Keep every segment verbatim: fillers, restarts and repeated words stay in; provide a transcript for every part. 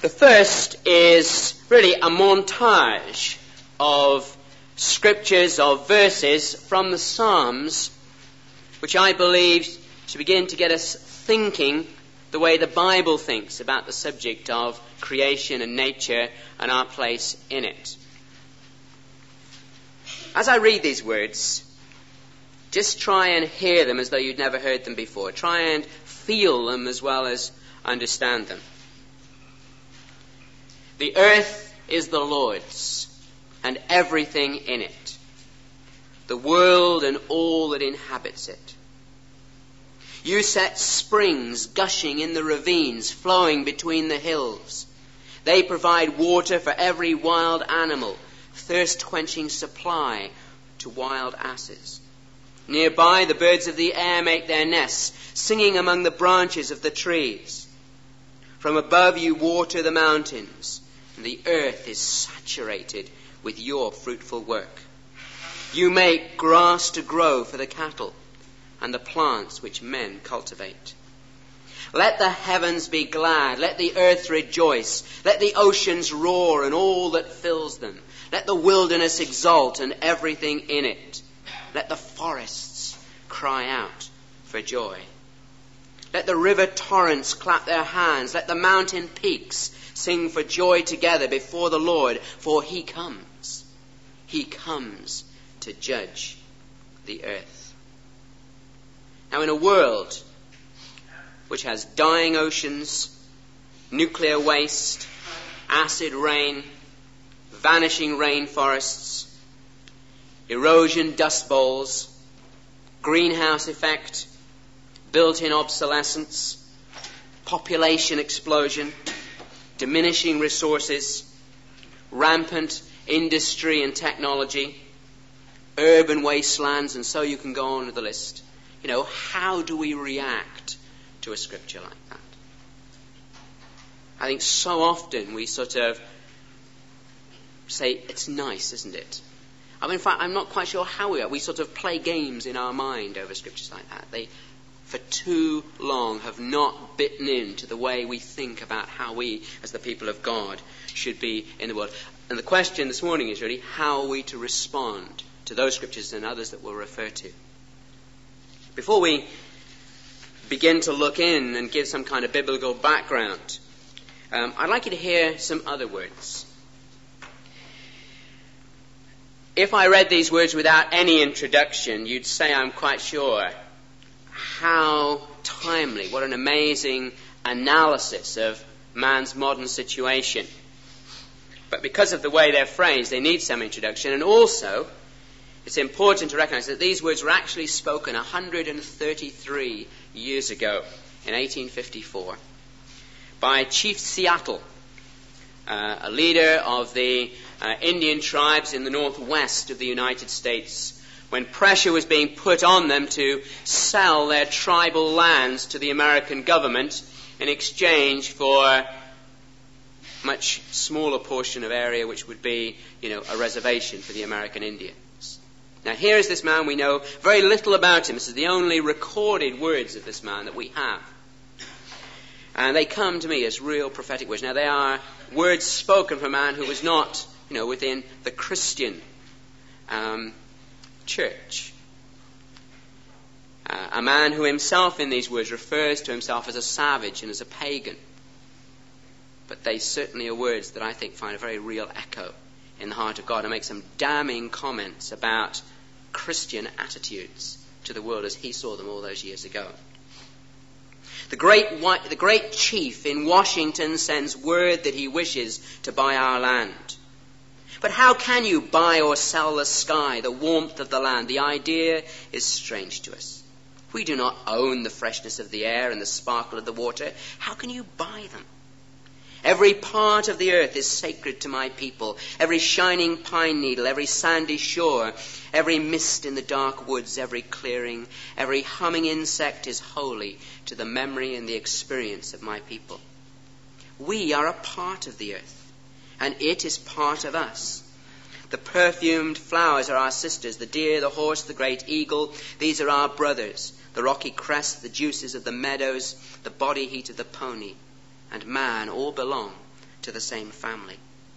The first is really a montage of scriptures, of verses from the Psalms, which I believe should begin to get us thinking the way the Bible thinks about the subject of creation and nature and our place in it. As I read these words, just try and hear them as though you'd never heard them before. Try and feel them as well as understand them. The earth is the Lord's, and everything in it, the world and all that inhabits it. You set springs gushing in the ravines, flowing between the hills. They provide water for every wild animal, thirst-quenching supply to wild asses. Nearby, the birds of the air make their nests, singing among the branches of the trees. From above, you water the mountains, and the earth is saturated with your fruitful work. You make grass to grow for the cattle and the plants which men cultivate. Let the heavens be glad, let the earth rejoice, let the oceans roar and all that fills them. Let the wilderness exult and everything in it. Let the forests cry out for joy. Let the river torrents clap their hands. Let the mountain peaks sing for joy together before the Lord, for he comes. He comes to judge the earth. Now, in a world which has dying oceans, nuclear waste, acid rain, vanishing rainforests, erosion dust bowls, greenhouse effect, built-in obsolescence, population explosion, diminishing resources, rampant industry and technology, urban wastelands, and so you can go on with the list. You know, how do we react to a scripture like that? I think so often we sort of say, it's nice, isn't it? I mean, in fact, I'm not quite sure how we are. We sort of play games in our mind over scriptures like that. They, for too long, have not bitten into the way we think about how we, as the people of God, should be in the world. And the question this morning is really, how are we to respond to those scriptures and others that we'll refer to? Before we begin to look in and give some kind of biblical background, um, I'd like you to hear some other words. If I read these words without any introduction, you'd say, I'm quite sure, how timely, what an amazing analysis of man's modern situation. But because of the way they're phrased, they need some introduction. And also, it's important to recognize that these words were actually spoken one hundred thirty-three years ago, in eighteen fifty-four, by Chief Seattle, uh, a leader of the uh, Indian tribes in the northwest of the United States, when pressure was being put on them to sell their tribal lands to the American government in exchange for a much smaller portion of area which would be, you know, a reservation for the American Indians. Now, here is this man. We know very little about him. This is the only recorded words of this man that we have. And they come to me as real prophetic words. Now, they are words spoken from a man who was not, you know, within the Christian um, church. Uh, a man who himself in these words refers to himself as a savage and as a pagan. But they certainly are words that I think find a very real echo in the heart of God and make some damning comments about Christian attitudes to the world as he saw them all those years ago. The great, the great chief in Washington sends word that he wishes to buy our land. But how can you buy or sell the sky, the warmth of the land? The idea is strange to us. We do not own the freshness of the air and the sparkle of the water. How can you buy them? Every part of the earth is sacred to my people. Every shining pine needle, every sandy shore, every mist in the dark woods, every clearing, every humming insect is holy to the memory and the experience of my people. We are a part of the earth, and it is part of us. The perfumed flowers are our sisters, the deer, the horse, the great eagle. These are our brothers. The rocky crest, the juices of the meadows, the body heat of the pony, and man all belong to the same family.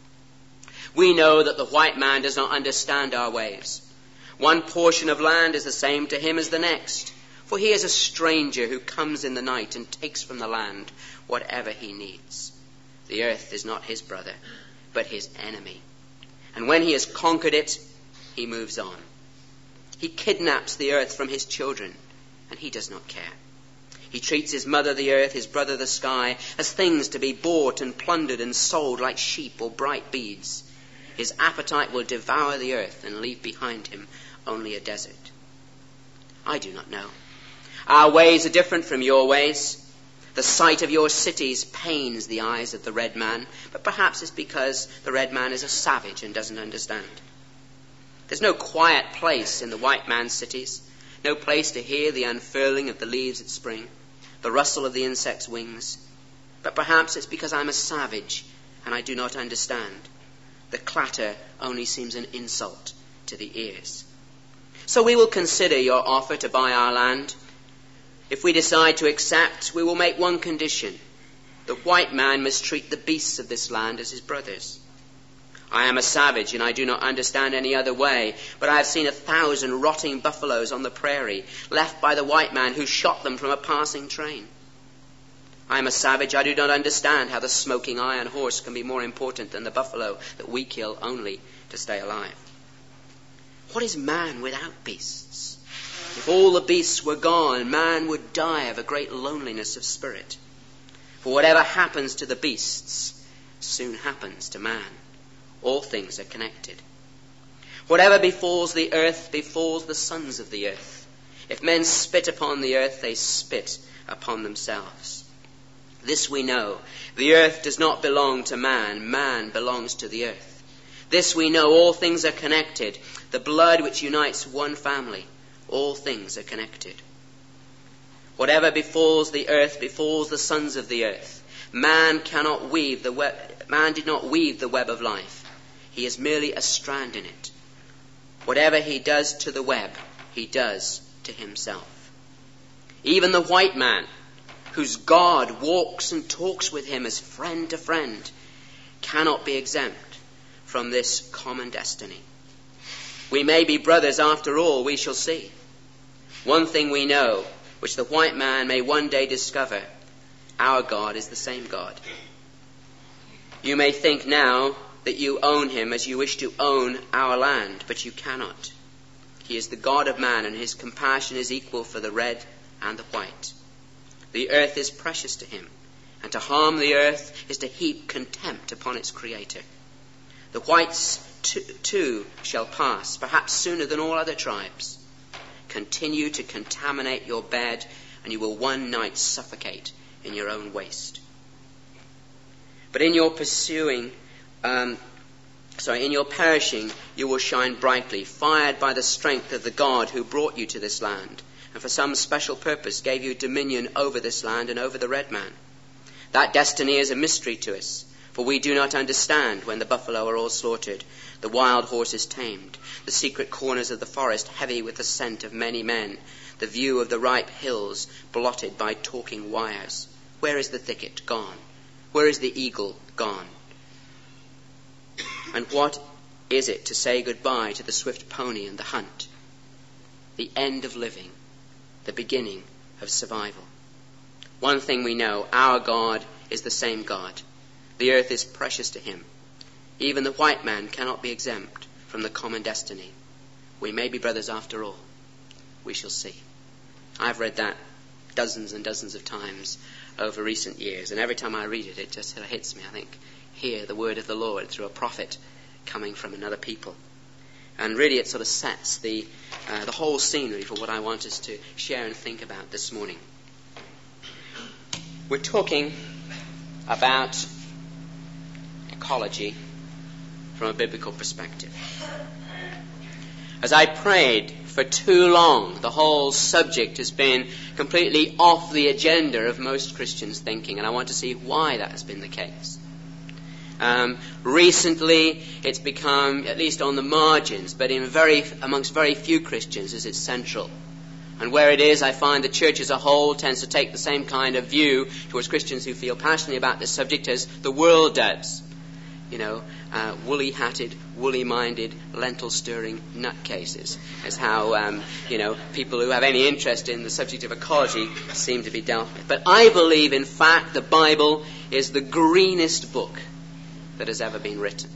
We know that the white man does not understand our ways. One portion of land is the same to him as the next, for he is a stranger who comes in the night and takes from the land whatever he needs. The earth is not his brother, but his enemy. And when he has conquered it, he moves on. He kidnaps the earth from his children, and he does not care. He treats his mother the earth, his brother the sky, as things to be bought and plundered and sold like sheep or bright beads. His appetite will devour the earth and leave behind him only a desert. I do not know. Our ways are different from your ways. The sight of your cities pains the eyes of the red man, but perhaps it's because the red man is a savage and doesn't understand. There's no quiet place in the white man's cities, no place to hear the unfurling of the leaves at spring, the rustle of the insect's wings. But perhaps it's because I'm a savage and I do not understand. The clatter only seems an insult to the ears. So we will consider your offer to buy our land. If we decide to accept, we will make one condition. The white man must treat the beasts of this land as his brothers. I am a savage and I do not understand any other way, but I have seen a thousand rotting buffaloes on the prairie, left by the white man who shot them from a passing train. I am a savage, I do not understand how the smoking iron horse can be more important than the buffalo that we kill only to stay alive. What is man without beasts? If all the beasts were gone, man would die of a great loneliness of spirit. For whatever happens to the beasts soon happens to man. All things are connected. Whatever befalls the earth befalls the sons of the earth. If men spit upon the earth, they spit upon themselves. This we know. The earth does not belong to man. Man belongs to the earth. This we know. All things are connected. The blood which unites one family. All things are connected. Whatever befalls the earth befalls the sons of the earth. Man cannot weave the web. Man did not weave the web of life. He is merely a strand in it. Whatever he does to the web, he does to himself. Even the white man, whose God walks and talks with him as friend to friend, cannot be exempt from this common destiny. We may be brothers after all, we shall see. One thing we know, which the white man may one day discover, our God is the same God. You may think now that you own him as you wish to own our land, but you cannot. He is the God of man, and his compassion is equal for the red and the white. The earth is precious to him, and to harm the earth is to heap contempt upon its creator. The whites too, too shall pass, perhaps sooner than all other tribes. Continue to contaminate your bed, and you will one night suffocate in your own waste. But in your pursuing, um, sorry, in your perishing, you will shine brightly, fired by the strength of the God who brought you to this land, and for some special purpose gave you dominion over this land and over the red man. That destiny is a mystery to us, for we do not understand when the buffalo are all slaughtered, the wild horses tamed, the secret corners of the forest heavy with the scent of many men, the view of the ripe hills blotted by talking wires. Where is the thicket? Gone. Where is the eagle? Gone. And what is it to say goodbye to the swift pony and the hunt? The end of living, the beginning of survival. One thing we know, our God is the same God. The earth is precious to him. Even the white man cannot be exempt from the common destiny. We may be brothers after all. We shall see. I've read that dozens and dozens of times over recent years, and every time I read it, it just sort of hits me. I think, hear the word of the Lord through a prophet coming from another people. And really it sort of sets the uh, the whole scenery for what I want us to share and think about this morning. We're talking about ecology from a biblical perspective. As I prayed for too long, the whole subject has been completely off the agenda of most Christians' thinking, and I want to see why that has been the case. Um, recently, it's become, at least on the margins, but in very amongst very few Christians, is it central. And where it is, I find the church as a whole tends to take the same kind of view towards Christians who feel passionately about this subject as the world does. You know, uh, woolly-hatted, woolly-minded, lentil-stirring nutcases is how, um, you know, people who have any interest in the subject of ecology seem to be dealt with. But I believe, in fact, the Bible is the greenest book that has ever been written.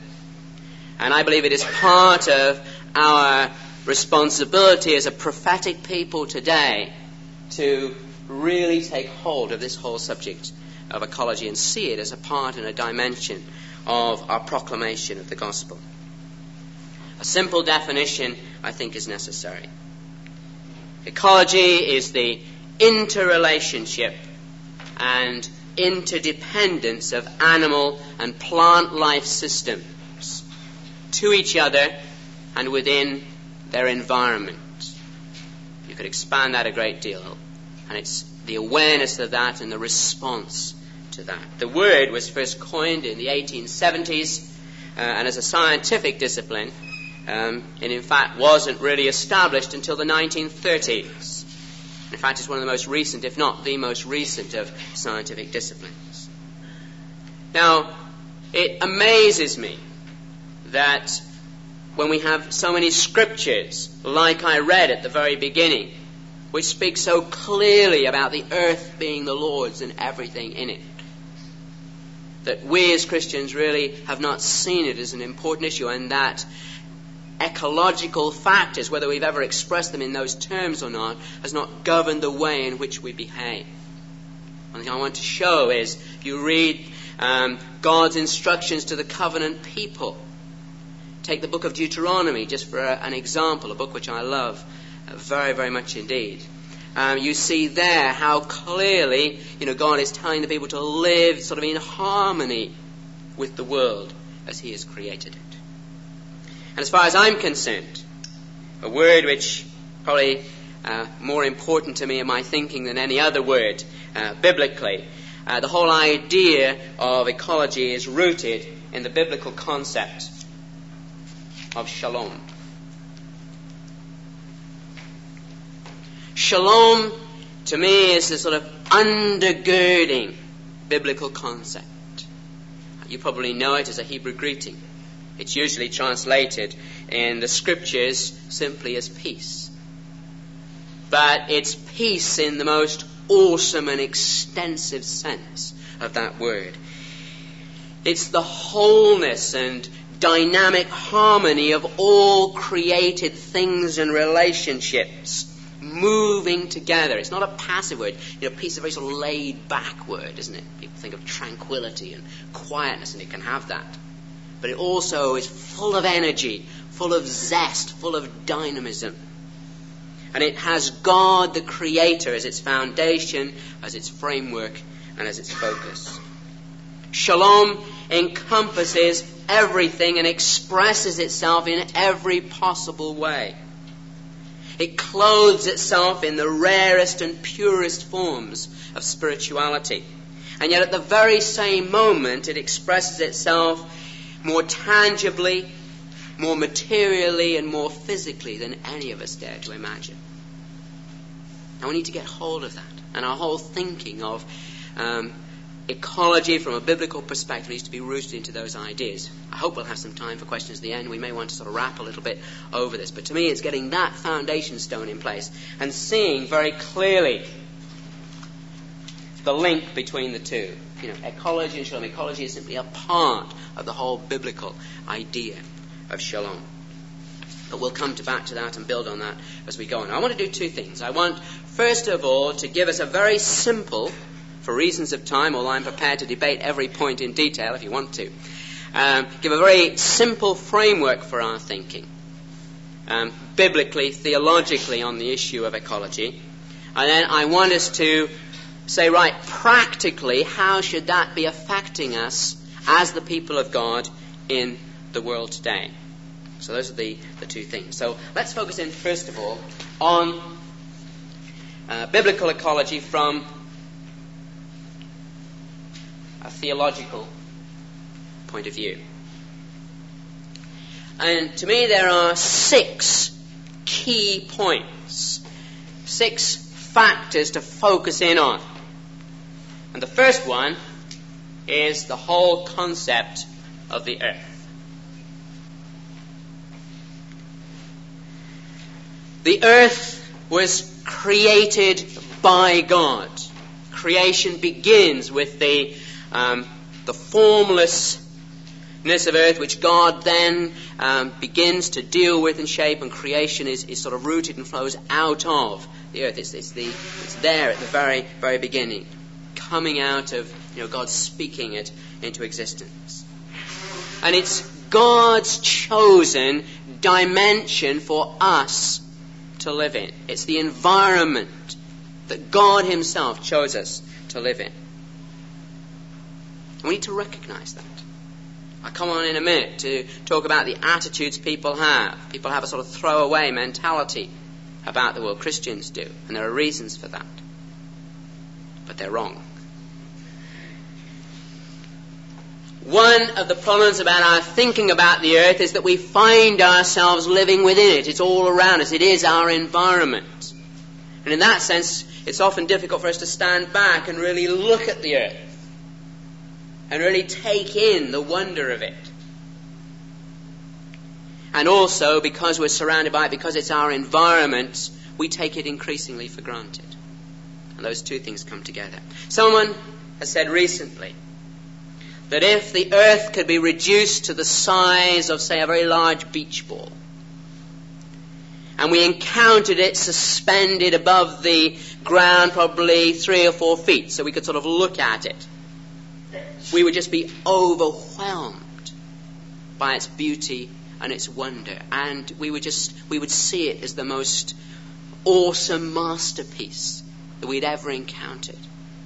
And I believe it is part of our responsibility as a prophetic people today to really take hold of this whole subject of ecology and see it as a part and a dimension of our proclamation of the gospel. A simple definition, I think, is necessary. Ecology is the interrelationship and interdependence of animal and plant life systems to each other and within their environment. You could expand that a great deal, and it's the awareness of that and the response to that. The word was first coined in the eighteen seventies, uh, and as a scientific discipline, um, it in fact wasn't really established until the nineteen thirties. In fact, it's one of the most recent, if not the most recent, of scientific disciplines. Now, it amazes me that when we have so many scriptures, like I read at the very beginning, which speak so clearly about the earth being the Lord's and everything in it, that we as Christians really have not seen it as an important issue, and that ecological factors, whether we've ever expressed them in those terms or not, has not governed the way in which we behave. One thing I want to show is, if you read um, God's instructions to the covenant people, take the book of Deuteronomy, just for a, an example, a book which I love uh, very, very much indeed. Um, you see there how clearly, you know, God is telling the people to live sort of in harmony with the world as He has created it. And as far as I'm concerned, a word which probably uh, more important to me in my thinking than any other word uh, biblically, uh, the whole idea of ecology is rooted in the biblical concept of shalom. Shalom, to me, is the sort of undergirding biblical concept. You probably know it as a Hebrew greeting. It's usually translated in the scriptures simply as peace. But it's peace in the most awesome and extensive sense of that word. It's the wholeness and dynamic harmony of all created things and relationships moving together. It's not a passive word. You know, peace is a very sort of laid back word, isn't it? People think of tranquility and quietness, and it can have that. But it also is full of energy, full of zest, full of dynamism. And it has God the Creator as its foundation, as its framework, and as its focus. Shalom encompasses everything and expresses itself in every possible way. It clothes itself in the rarest and purest forms of spirituality. And yet at the very same moment, it expresses itself more tangibly, more materially, and more physically than any of us dare to imagine. Now we need to get hold of that. And our whole thinking of um, ecology from a biblical perspective needs to be rooted into those ideas. I hope we'll have some time for questions at the end. We may want to sort of wrap a little bit over this. But to me, it's getting that foundation stone in place and seeing very clearly the link between the two. You know, ecology and shalom. Ecology is simply a part of the whole biblical idea of shalom. But we'll come to back to that and build on that as we go on. I want to do two things. I want, first of all, to give us a very simple, for reasons of time, although I'm prepared to debate every point in detail if you want to, um, give a very simple framework for our thinking, um, biblically, theologically, on the issue of ecology. And then I want us to say, right, practically, how should that be affecting us as the people of God in the world today? So those are the, the two things. So let's focus in, first of all, on uh, biblical ecology from a theological point of view. And to me there are six key points six factors to focus in on. And the first one is the whole concept of the earth. The earth was created by God. Creation begins with the um, the formlessness of earth, which God then um, begins to deal with and shape, and creation is, is sort of rooted and flows out of the earth. It's, it's, the, it's there at the very, very beginning, coming out of, you know, God speaking it into existence. And it's God's chosen dimension for us to live in. It's the environment that God himself chose us to live in. We need to recognize that. I'll come on in a minute to talk about the attitudes people have. People have a sort of throwaway mentality about the world. Christians do, and there are reasons for that. But they're wrong. One of the problems about our thinking about the earth is that we find ourselves living within it. It's all around us. It is our environment. And in that sense, it's often difficult for us to stand back and really look at the earth and really take in the wonder of it. And also, because we're surrounded by it, because it's our environment, we take it increasingly for granted. And those two things come together. Someone has said recently that if the earth could be reduced to the size of, say, a very large beach ball, and we encountered it suspended above the ground probably three or four feet, so we could sort of look at it, we would just be overwhelmed by its beauty and its wonder, and we would just we would see it as the most awesome masterpiece that we'd ever encountered.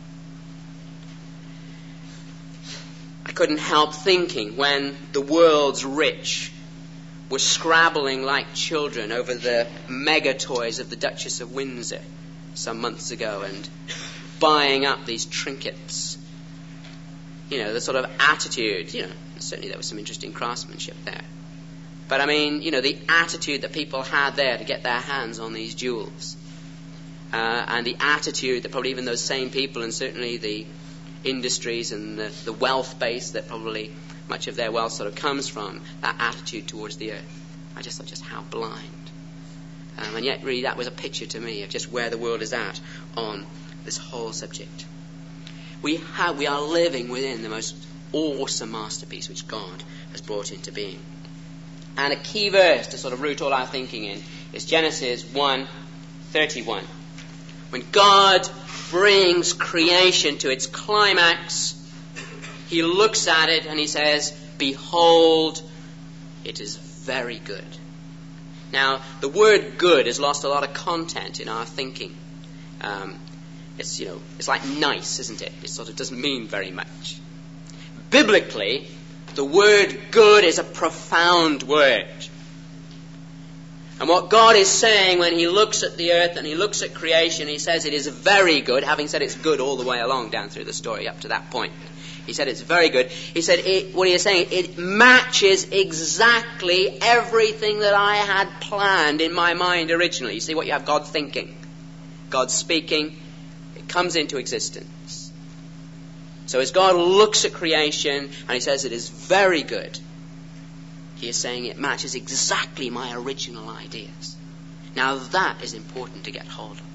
I couldn't help thinking when the world's rich were scrabbling like children over the mega toys of the Duchess of Windsor some months ago and buying up these trinkets. You know, the sort of attitude, you know, certainly there was some interesting craftsmanship there. But I mean, you know, the attitude that people had there to get their hands on these jewels. Uh, and the attitude that probably even those same people, and certainly the industries and the, the wealth base that probably much of their wealth sort of comes from, that attitude towards the earth. I just thought, just how blind. Um, and yet really that was a picture to me of just where the world is at on this whole subject. We have, we are living within the most awesome masterpiece which God has brought into being. And a key verse to sort of root all our thinking in is Genesis one thirty-one. When God brings creation to its climax, he looks at it and he says, "Behold, it is very good." Now, the word good has lost a lot of content in our thinking. Um, it's, you know, it's like nice, isn't it? It sort of doesn't mean very much. Biblically, the word good is a profound word. And what God is saying when he looks at the earth and he looks at creation, he says it is very good, having said it's good all the way along down through the story up to that point. He said it's very good. He said, it, what he is saying, it matches exactly everything that I had planned in my mind originally. You see what you have? God thinking, God speaking, it comes into existence. So as God looks at creation and he says it is very good, he is saying it matches exactly my original ideas. Now that is important to get hold of.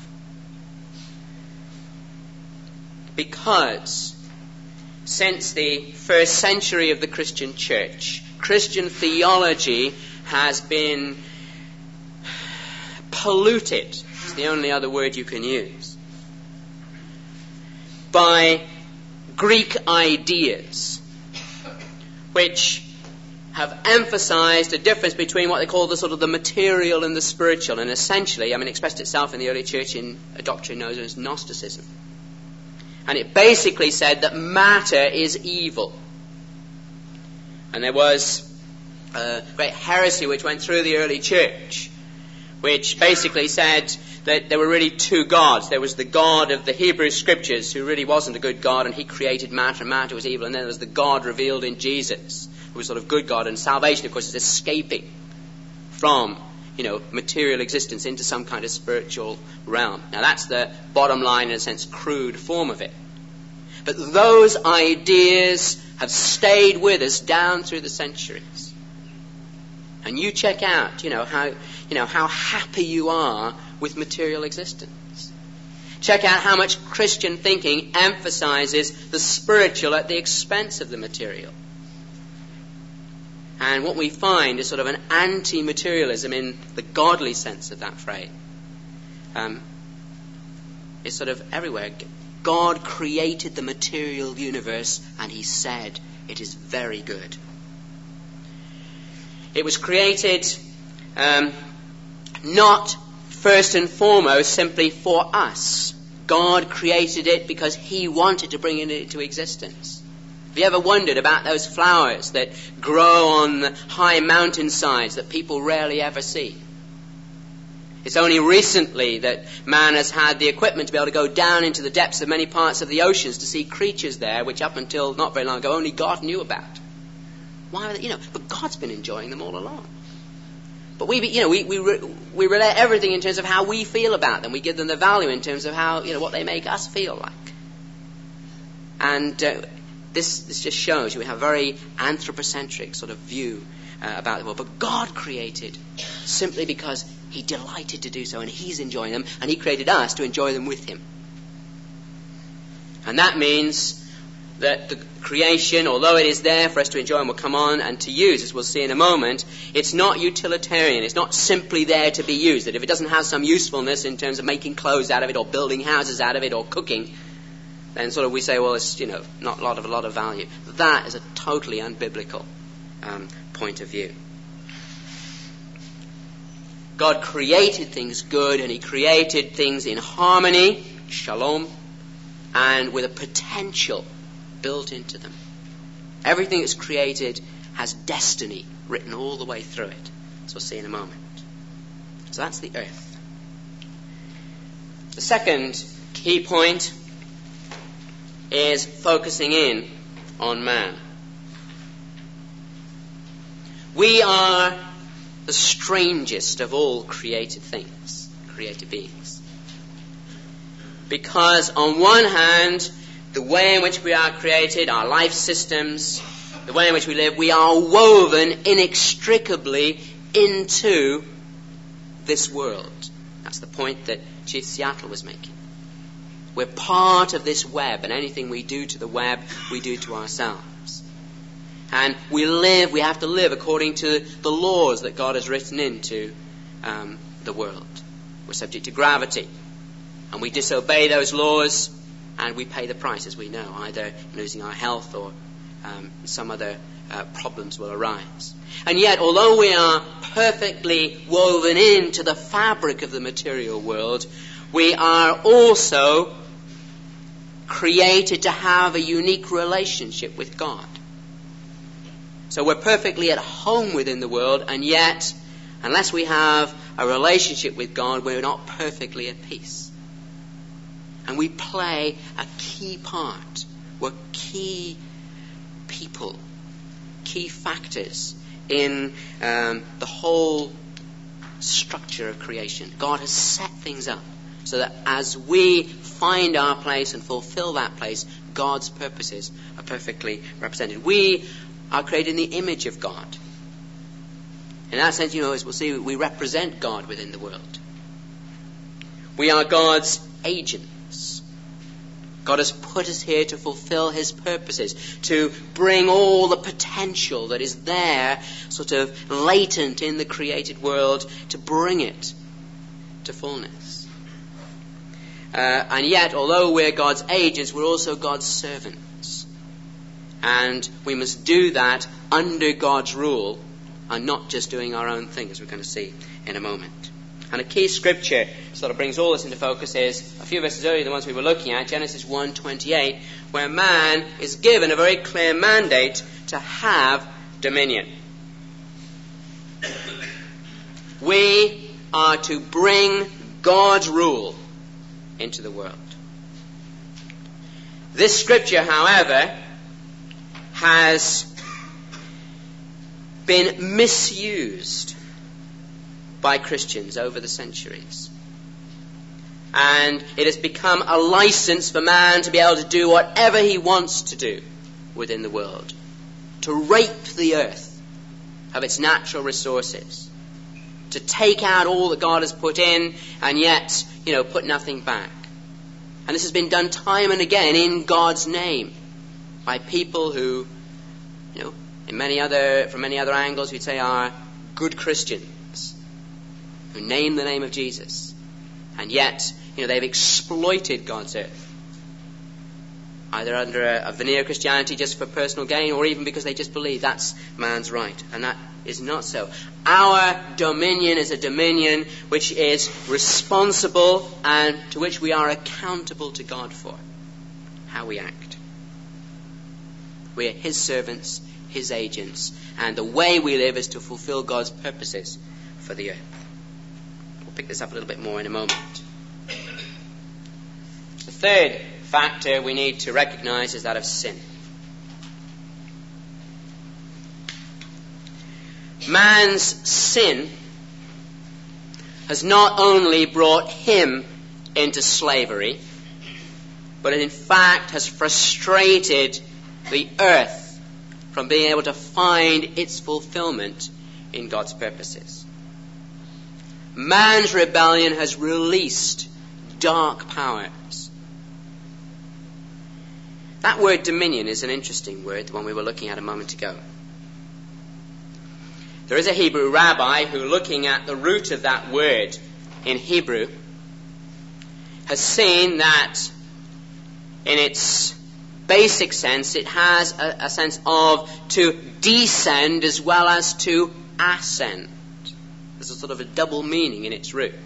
Because since the first century of the Christian church, Christian theology has been polluted, it's the only other word you can use, by Greek ideas, which have emphasized a difference between what they call the sort of the material and the spiritual, and essentially, I mean, expressed itself in the early church in a doctrine known as Gnosticism. And it basically said that matter is evil. And there was a great heresy which went through the early church, which basically said that there were really two gods. There was the God of the Hebrew Scriptures, who really wasn't a good God, and he created matter, and matter was evil. And then there was the God revealed in Jesus, who was sort of good God. And salvation, of course, is escaping from you know, material existence into some kind of spiritual realm. Now that's the bottom line, in a sense, crude form of it. But those ideas have stayed with us down through the centuries. And you check out, you know, how, you know, how happy you are with material existence. Check out how much Christian thinking emphasizes the spiritual at the expense of the material. And what we find is sort of an anti-materialism in the godly sense of that phrase. Um, it's sort of everywhere. God created the material universe and he said it is very good. It was created um, not first and foremost simply for us. God created it because he wanted to bring it into existence. Have you ever wondered about those flowers that grow on the high mountainsides that people rarely ever see? It's only recently that man has had the equipment to be able to go down into the depths of many parts of the oceans to see creatures there which up until not very long ago only God knew about. Why are they, you know, but God's been enjoying them all along. But we, you know, we we we relate everything in terms of how we feel about them. We give them the value in terms of how, you know, what they make us feel like. And uh, this this just shows you we have a very anthropocentric sort of view uh, about the world. But God created simply because he delighted to do so, and he's enjoying them, and he created us to enjoy them with him. And that means that the creation, although it is there for us to enjoy and will come on and to use, as we'll see in a moment, it's not utilitarian. It's not simply there to be used. That if it doesn't have some usefulness in terms of making clothes out of it or building houses out of it or cooking, then sort of we say, well, it's, you know, not a lot of a lot of value. That is a totally unbiblical um, point of view. God created things good, and he created things in harmony, shalom, and with a potential built into them. Everything that's created has destiny written all the way through it, as we'll see in a moment. So that's the earth. The second key point is focusing in on man. We are the strangest of all created things, created beings. Because on one hand, the way in which we are created, our life systems, the way in which we live, we are woven inextricably into this world. That's the point that Chief Seattle was making. We're part of this web, and anything we do to the web, we do to ourselves. And we live, we have to live according to the laws that God has written into um, the world. We're subject to gravity, and we disobey those laws, and we pay the price, as we know, either losing our health or um, some other uh, problems will arise. And yet, although we are perfectly woven into the fabric of the material world, we are also created to have a unique relationship with God. So we're perfectly at home within the world, and yet, unless we have a relationship with God, we're not perfectly at peace. And we play a key part. We're key people, key factors in um, the whole structure of creation. God has set things up so that as we find our place and fulfill that place, God's purposes are perfectly represented. We are created in the image of God. In that sense, you know, as we'll see, we represent God within the world. We are God's agents. God has put us here to fulfill his purposes, to bring all the potential that is there, sort of latent in the created world, to bring it to fullness. Uh, and yet, although we're God's agents, we're also God's servants. And we must do that under God's rule and not just doing our own thing, as we're going to see in a moment. And a key scripture sort of brings all this into focus is a few verses earlier, the ones we were looking at, Genesis one twenty-eight, where man is given a very clear mandate to have dominion. We are to bring God's rule into the world. This scripture, however, has been misused by Christians over the centuries. And it has become a license for man to be able to do whatever he wants to do within the world. To rape the earth of its natural resources. To take out all that God has put in and yet, you know, put nothing back. And this has been done time and again in God's name by people who, you know, in many other, from many other angles, we'd say are good Christians who name the name of Jesus. And yet, you know, they've exploited God's earth. Either under a, a veneer of Christianity just for personal gain, or even because they just believe that's man's right. And that is not so. Our dominion is a dominion which is responsible and to which we are accountable to God for how we act. We are His servants, His agents, and the way we live is to fulfill God's purposes for the earth. We'll pick this up a little bit more in a moment. The third factor we need to recognize is that of sin. Man's sin has not only brought him into slavery, but it in fact has frustrated the earth from being able to find its fulfillment in God's purposes. Man's rebellion has released dark powers. That word dominion is an interesting word, the one we were looking at a moment ago. There is a Hebrew rabbi who, looking at the root of that word in Hebrew, has seen that in its basic sense it has a, a sense of to descend as well as to ascend. There's a sort of a double meaning in its root.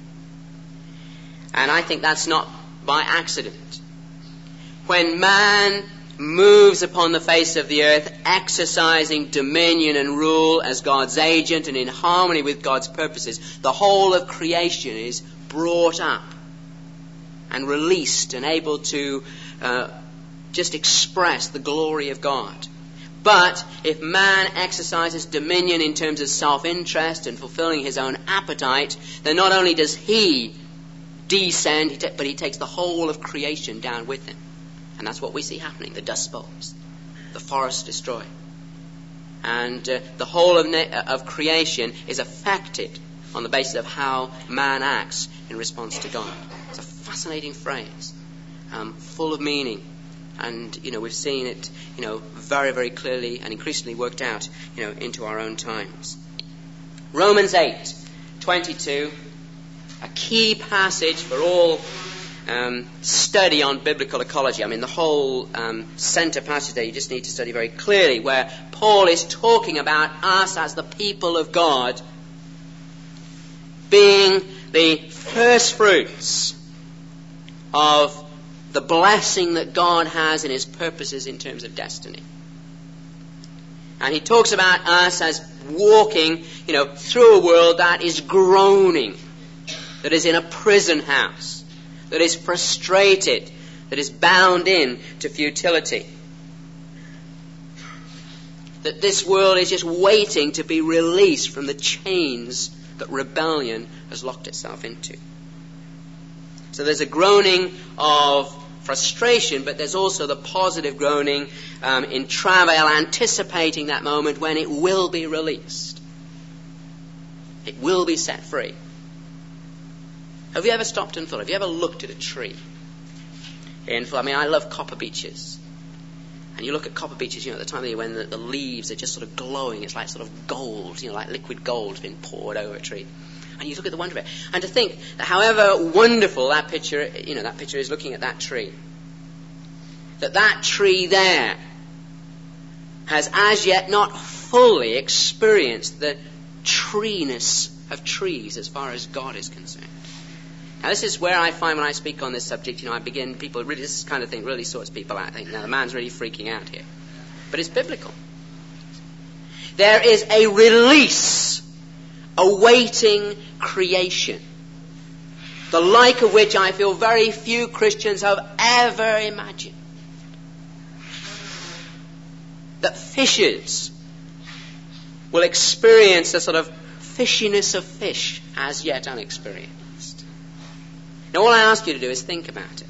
And I think that's not by accident. When man moves upon the face of the earth, exercising dominion and rule as God's agent and in harmony with God's purposes, the whole of creation is brought up and released and able to uh, just express the glory of God. But if man exercises dominion in terms of self-interest and fulfilling his own appetite, then not only does he descend, but he takes the whole of creation down with him. And that's what we see happening. The dust bows, the forests destroyed, and uh, the whole of, na- of creation is affected on the basis of how man acts in response to God. It's a fascinating phrase, um, full of meaning, and you know we've seen it, you know, very, very clearly and increasingly worked out, you know, into our own times. Romans eight twenty-two, a key passage for all Um, study on biblical ecology. I mean, the whole um, center passage there you just need to study very clearly, where Paul is talking about us as the people of God being the first fruits of the blessing that God has in His purposes in terms of destiny. And he talks about us as walking, you know, through a world that is groaning, that is in a prison house, that is frustrated, that is bound in to futility. That this world is just waiting to be released from the chains that rebellion has locked itself into. So there's a groaning of frustration, but there's also the positive groaning um, in travail, anticipating that moment when it will be released. It will be set free. Have you ever stopped and thought, have you ever looked at a tree? In, I mean, I love copper beeches. And you look at copper beeches, you know, at the time of the year when the, the leaves are just sort of glowing. It's like sort of gold, you know, like liquid gold has been poured over a tree. And you look at the wonder of it. And to think that however wonderful that picture, you know, that picture is looking at that tree, that that tree there has as yet not fully experienced the treeness of trees as far as God is concerned. Now, this is where I find when I speak on this subject, you know, I begin, people really, this kind of thing really sorts people out. I think, now, the man's really freaking out here. But it's biblical. There is a release awaiting creation, the like of which I feel very few Christians have ever imagined. That fishes will experience a sort of fishiness of fish as yet unexperienced. Now all I ask you to do is think about it.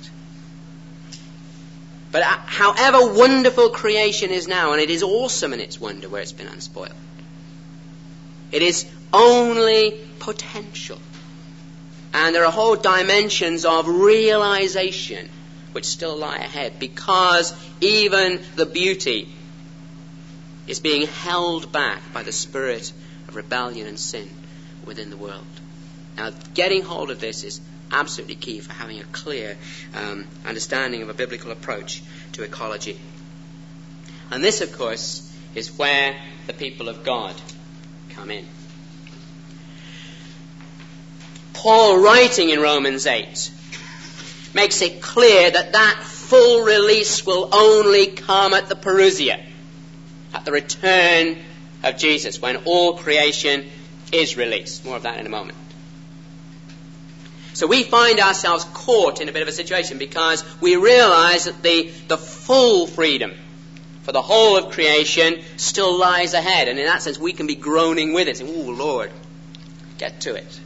But however wonderful creation is now, and it is awesome in its wonder where it's been unspoiled, it is only potential. And there are whole dimensions of realization which still lie ahead, because even the beauty is being held back by the spirit of rebellion and sin within the world. Now, getting hold of this is absolutely key for having a clear um, understanding of a biblical approach to ecology. And this, of course, is where the people of God come in. Paul, writing in Romans eight, makes it clear that that full release will only come at the parousia, at the return of Jesus, when all creation is released. More of that in a moment. So we find ourselves caught in a bit of a situation because we realize that the, the full freedom for the whole of creation still lies ahead. And in that sense, we can be groaning with it, saying, "Oh, Lord, get to it."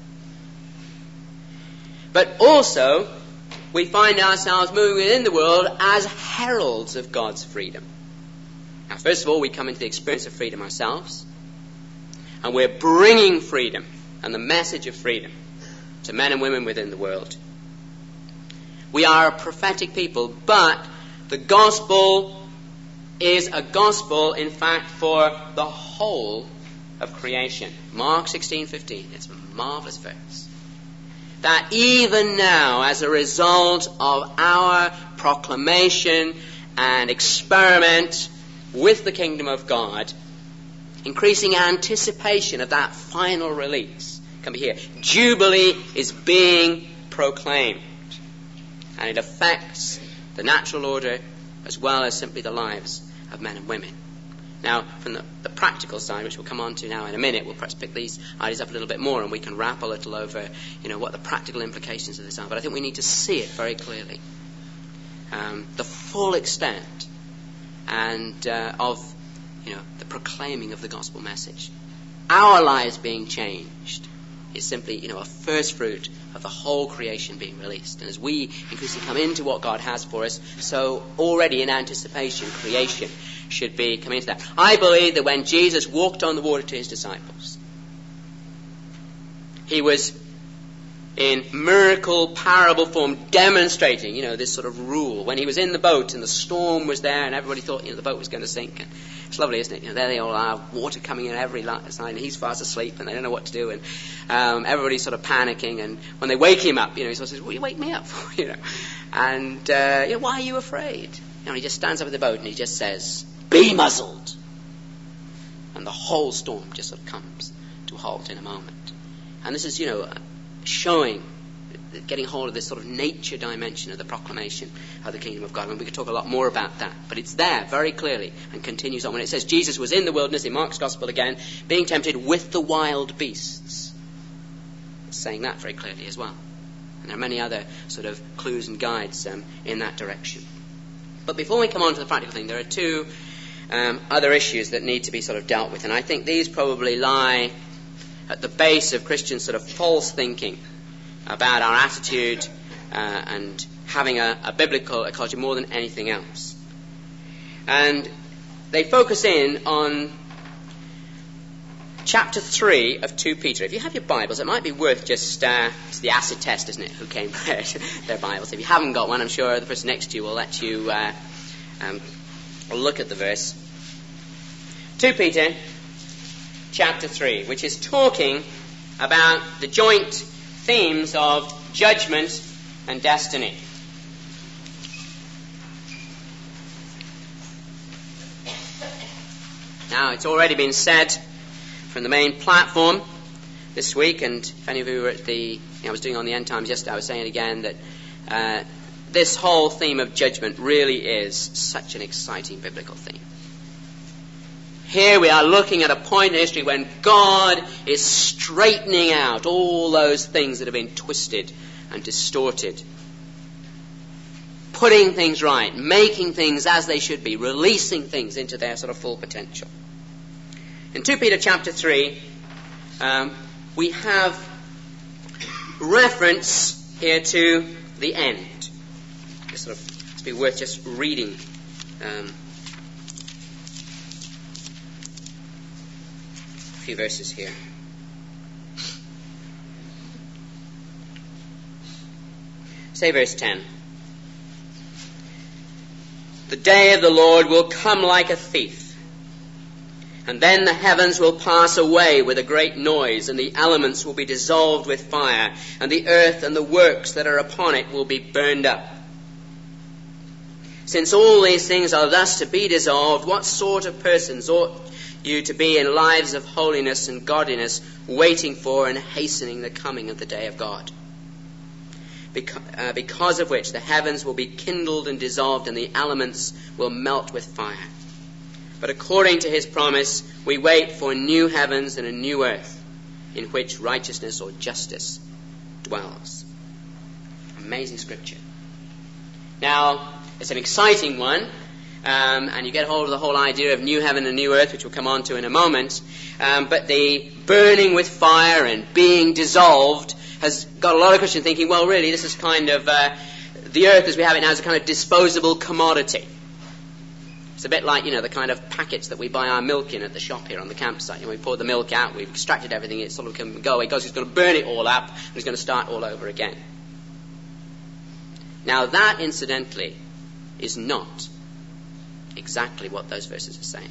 But also, we find ourselves moving within the world as heralds of God's freedom. Now, first of all, we come into the experience of freedom ourselves, and we're bringing freedom and the message of freedom to men and women within the world. We are a prophetic people, but the gospel is a gospel, in fact, for the whole of creation. Mark sixteen fifteen. It's a marvelous verse. That even now, as a result of our proclamation and experiment with the kingdom of God, increasing anticipation of that final release can be here. Jubilee is being proclaimed, and it affects the natural order as well as simply the lives of men and women. Now, from the, the practical side, which we'll come on to now in a minute, we'll perhaps pick these ideas up a little bit more, and we can wrap a little over, you know, what the practical implications of this are. But I think we need to see it very clearly, um, the full extent and uh, of, you know, the proclaiming of the gospel message. Our lives being changed is simply, you know, a first fruit of the whole creation being released. And as we increasingly come into what God has for us, so already in anticipation, creation should be coming into that. I believe that when Jesus walked on the water to his disciples, he was in miracle parable form demonstrating, you know, this sort of rule. When he was in the boat and the storm was there and everybody thought, you know, the boat was going to sink. And it's lovely, isn't it? You know, there they all are, water coming in every side, and he's fast asleep and they don't know what to do, and um, everybody's sort of panicking. And when they wake him up, you know, he sort of says, "Will you wake me up?" you know, and uh, you know, "Why are you afraid?" You know, he just stands up in the boat and he just says, "Be muzzled," and the whole storm just sort of comes to a halt in a moment. And this is, you know, showing, getting hold of this sort of nature dimension of the proclamation of the kingdom of God. And we could talk a lot more about that. But it's there very clearly and continues on. When it says Jesus was in the wilderness, in Mark's Gospel again, being tempted with the wild beasts. It's saying that very clearly as well. And there are many other sort of clues and guides um, in that direction. But before we come on to the practical thing, there are two um, other issues that need to be sort of dealt with. And I think these probably lie at the base of Christian sort of false thinking about our attitude uh, and having a, a biblical ecology more than anything else. And they focus in on chapter three of Second Peter. If you have your Bibles, it might be worth just, uh, it's the acid test, isn't it, who came prepared their Bibles. If you haven't got one, I'm sure the person next to you will let you uh, um, look at the verse. Second Peter chapter three, which is talking about the joint themes of judgment and destiny. Now, it's already been said from the main platform this week, and if any of you were at the, you know, I was doing on the end times yesterday, I was saying again that uh, this whole theme of judgment really is such an exciting biblical theme. Here we are looking at a point in history when God is straightening out all those things that have been twisted and distorted, putting things right, making things as they should be, releasing things into their sort of full potential. In Second Peter chapter three, um, we have reference here to the end. It's sort of, it's be worth just reading. Um, a few verses here. Say verse ten. The day of the Lord will come like a thief, and then the heavens will pass away with a great noise, and the elements will be dissolved with fire, and the earth and the works that are upon it will be burned up. Since all these things are thus to be dissolved, what sort of persons ought you to be in lives of holiness and godliness, waiting for and hastening the coming of the day of God? Because, uh, because of which the heavens will be kindled and dissolved, and the elements will melt with fire. But according to his promise, we wait for new heavens and a new earth, in which righteousness or justice dwells. Amazing scripture. Now, it's an exciting one, um, and you get hold of the whole idea of new heaven and new earth, which we'll come on to in a moment. Um, but the burning with fire and being dissolved has got a lot of Christians thinking, well, really, this is kind of, uh, the earth as we have it now is a kind of disposable commodity. It's a bit like, you know, the kind of packets that we buy our milk in at the shop here on the campsite. You know, we pour the milk out, we've extracted everything, it sort of can go away. God's going to burn it all up, and he's going to start all over again. Now that, incidentally, is not exactly what those verses are saying.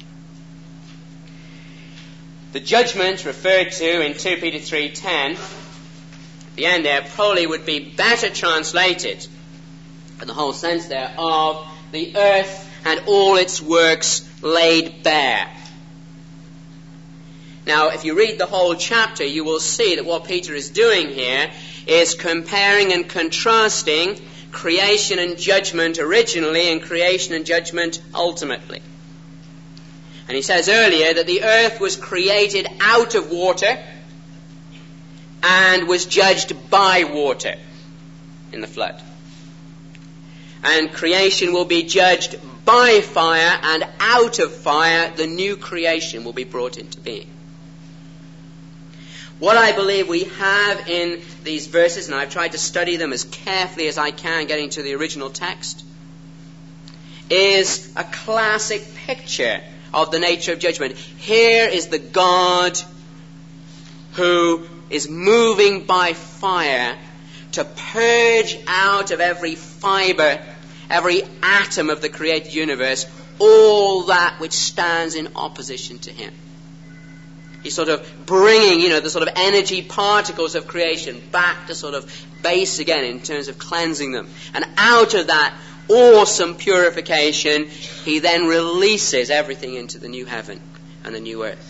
The judgment referred to in two Peter three ten, the end there, probably would be better translated, in the whole sense there, of the earth and all its works laid bare. Now, if you read the whole chapter, you will see that what Peter is doing here is comparing and contrasting creation and judgment originally and creation and judgment ultimately. And he says earlier that the earth was created out of water and was judged by water in the flood. And creation will be judged by fire, and out of fire the new creation will be brought into being. What I believe we have in these verses, and I've tried to study them as carefully as I can, getting to the original text, is a classic picture of the nature of judgment. Here is the God who is moving by fire to purge out of every fibre, every atom of the created universe, all that which stands in opposition to him. He's sort of bringing, you know, the sort of energy particles of creation back to sort of base again in terms of cleansing them. And out of that awesome purification, he then releases everything into the new heaven and the new earth.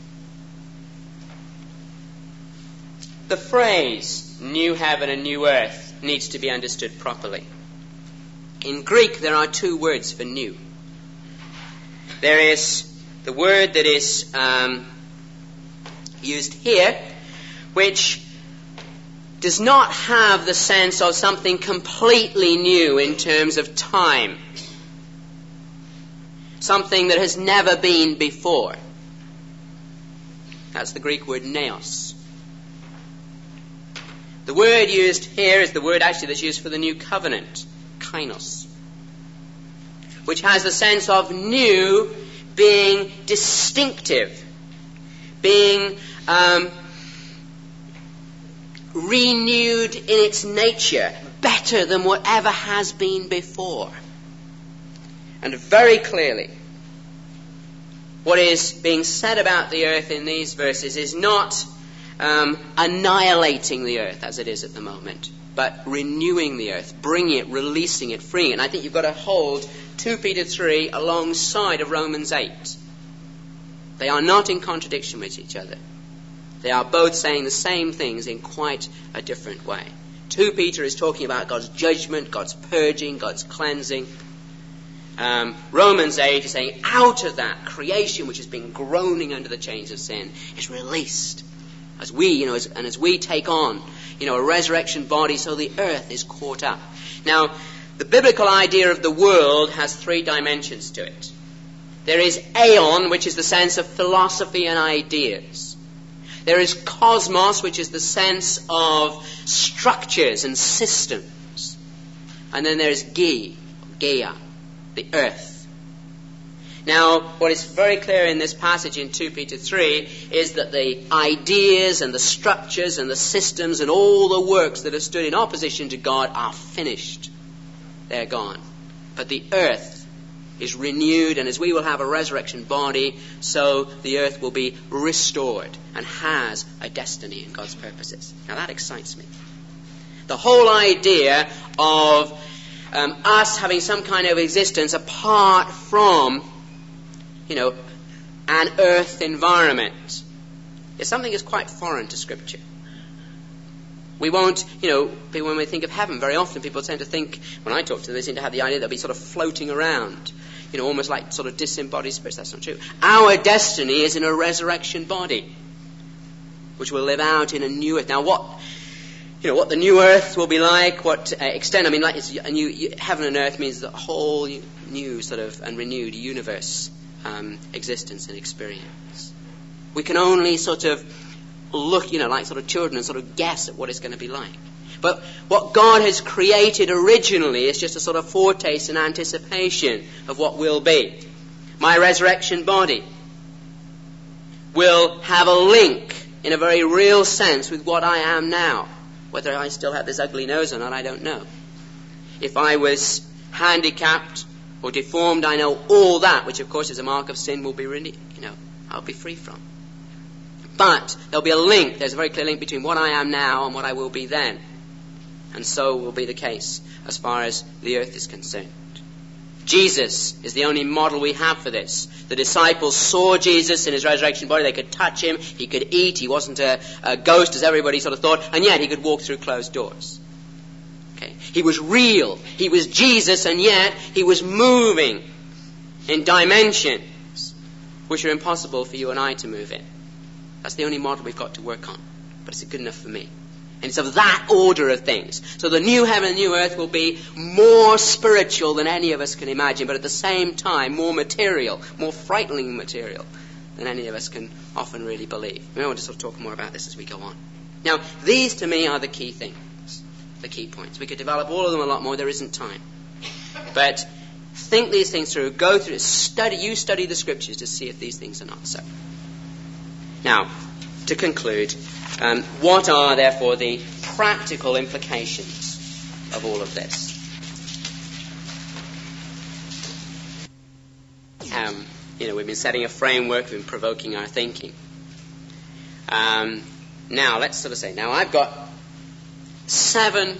The phrase new heaven and new earth needs to be understood properly. In Greek, there are two words for new. There is the word that is um, used here, which does not have the sense of something completely new in terms of time. Something that has never been before. That's the Greek word neos. The word used here is the word actually that's used for the new covenant, kainos, which has the sense of new being distinctive, being um, renewed in its nature, better than whatever has been before. And very clearly, what is being said about the earth in these verses is not um, annihilating the earth as it is at the moment, but renewing the earth, bringing it, releasing it, freeing it. And I think you've got to hold two Peter three alongside of Romans eight. They are not in contradiction with each other. They are both saying the same things in quite a different way. two Peter is talking about God's judgment, God's purging, God's cleansing. Um, Romans eight is saying out of that, creation which has been groaning under the chains of sin is released. As we, you know, as, and as we take on, you know, a resurrection body, so the earth is caught up. Now, the biblical idea of the world has three dimensions to it. There is aeon, which is the sense of philosophy and ideas. There is cosmos, which is the sense of structures and systems. And then there's Ge, Gaia, the earth. Now, what is very clear in this passage in Second Peter three is that the ideas and the structures and the systems and all the works that have stood in opposition to God are finished. They're gone. But the earth is renewed, and as we will have a resurrection body, so the earth will be restored and has a destiny in God's purposes. Now that excites me. The whole idea of um, us having some kind of existence apart from, you know, an earth environment is something that's quite foreign to Scripture. We won't, you know, when we think of heaven, very often people tend to think, when I talk to them, they seem to have the idea they'll be sort of floating around, you know, almost like sort of disembodied spirits. That's not true. Our destiny is in a resurrection body, which will live out in a new earth. Now, what, you know, what the new earth will be like, what uh, extent, I mean, like it's a new, you, heaven and earth means the whole new sort of and renewed universe um, existence and experience. We can only sort of look, you know, like sort of children and sort of guess at what it's going to be like. But what God has created originally is just a sort of foretaste and anticipation of what will be. My resurrection body will have a link in a very real sense with what I am now. Whether I still have this ugly nose or not, I don't know. If I was handicapped or deformed, I know all that, which of course is a mark of sin, will be really, you know, I'll be free from. But there'll be a link, there's a very clear link between what I am now and what I will be then. And so will be the case as far as the earth is concerned. Jesus is the only model we have for this. The disciples saw Jesus in his resurrection body. They could touch him. He could eat. He wasn't a, a ghost as everybody sort of thought. And yet he could walk through closed doors. Okay. He was real. He was Jesus, and yet he was moving in dimensions which are impossible for you and I to move in. That's the only model we've got to work on. But is it good enough for me? And it's of that order of things. So the new heaven and new earth will be more spiritual than any of us can imagine, but at the same time more material, more frightening material than any of us can often really believe. I want to sort of talk more about this as we go on. Now, these to me are the key things, the key points. We could develop all of them a lot more. There isn't time. But think these things through. Go through, study. You study the Scriptures to see if these things are not so. Now, to conclude, um, what are, therefore, the practical implications of all of this? Um, you know, we've been setting a framework, we've been provoking our thinking. Um, now, let's sort of say, now I've got seven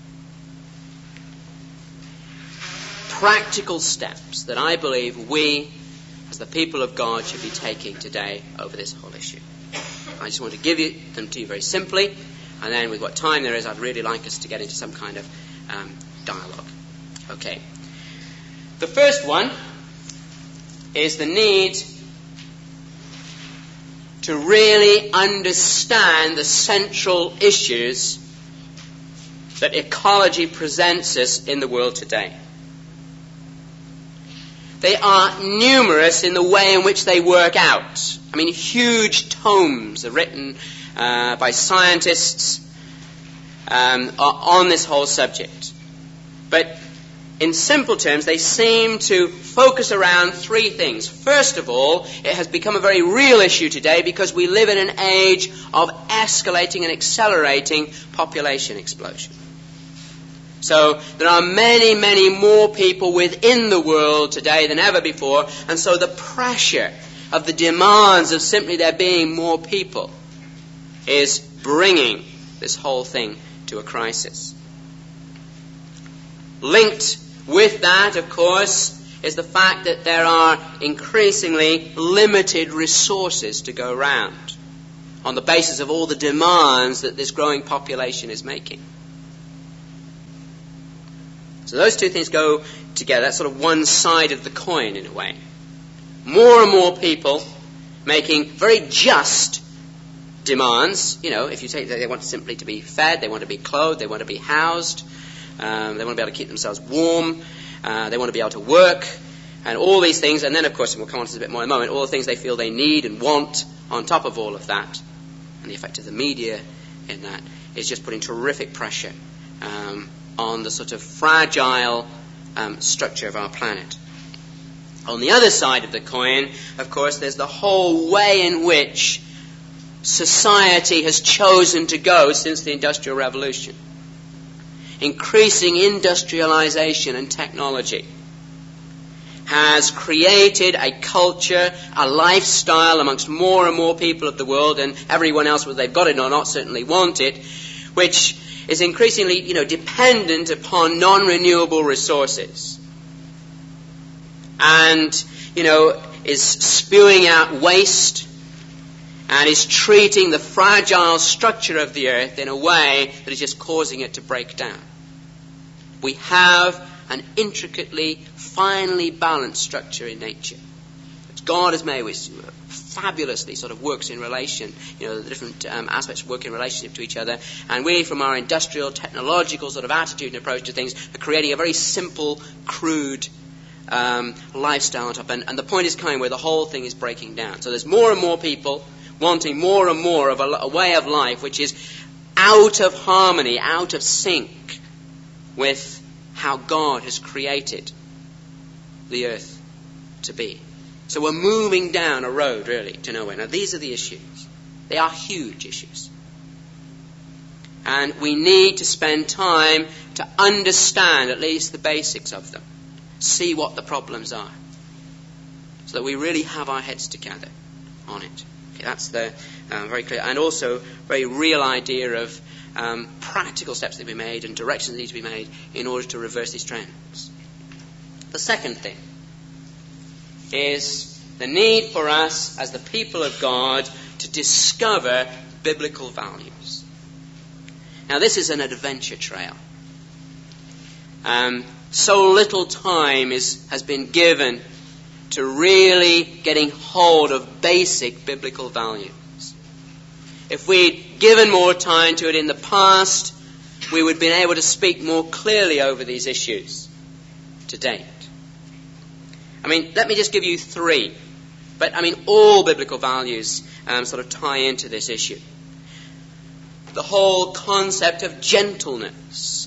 practical steps that I believe we, as the people of God, should be taking today over this whole issue. I just want to give you them to you very simply, and then with what time there is, I'd really like us to get into some kind of um, dialogue. Okay. The first one is the need to really understand the central issues that ecology presents us in the world today. They are numerous in the way in which they work out. I mean, huge tomes are written uh, by scientists um, on this whole subject. But in simple terms, they seem to focus around three things. First of all, it has become a very real issue today because we live in an age of escalating and accelerating population explosion. So there are many, many more people within the world today than ever before, and so the pressure of the demands of simply there being more people is bringing this whole thing to a crisis. Linked with that, of course, is the fact that there are increasingly limited resources to go around on the basis of all the demands that this growing population is making. So those two things go together. That's sort of one side of the coin in a way. More and more people making very just demands. You know, if you take, they want simply to be fed, they want to be clothed, they want to be housed, um, they want to be able to keep themselves warm, uh, they want to be able to work, and all these things. And then, of course, and we'll come on to this a bit more in a moment, all the things they feel they need and want on top of all of that. and the effect of the media in that is just putting terrific pressure um, on the sort of fragile um, structure of our planet. On the other side of the coin, of course, there's the whole way in which society has chosen to go since the Industrial Revolution. Increasing industrialization and technology has created a culture, a lifestyle amongst more and more people of the world, and everyone else, whether they've got it or not, certainly want it, which is increasingly, you know, dependent upon non-renewable resources. And, you know, is spewing out waste and is treating the fragile structure of the earth in a way that is just causing it to break down. We have an intricately, finely balanced structure in nature which God has made, which fabulously sort of works in relation, you know, the different um, aspects work in relationship to each other. And we, from our industrial, technological sort of attitude and approach to things, are creating a very simple, crude um, lifestyle on top. And, and the point is coming where the whole thing is breaking down. So there's more and more people wanting more and more of a, a way of life which is out of harmony, out of sync with how God has created the earth to be. So we're moving down a road, really, to nowhere. Now, these are the issues. They are huge issues. And we need to spend time to understand at least the basics of them. See what the problems are. So that we really have our heads together on it. Okay, that's the um, very clear and also very real idea of um, practical steps that we made and directions that need to be made in order to reverse these trends. The second thing is the need for us as the people of God to discover biblical values. Now, this is an adventure trail. Um, so little time is, has been given to really getting hold of basic biblical values. If we'd given more time to it in the past, we would have been able to speak more clearly over these issues to date. I mean, let me just give you three. But, I mean, all biblical values um, sort of tie into this issue. The whole concept of gentleness,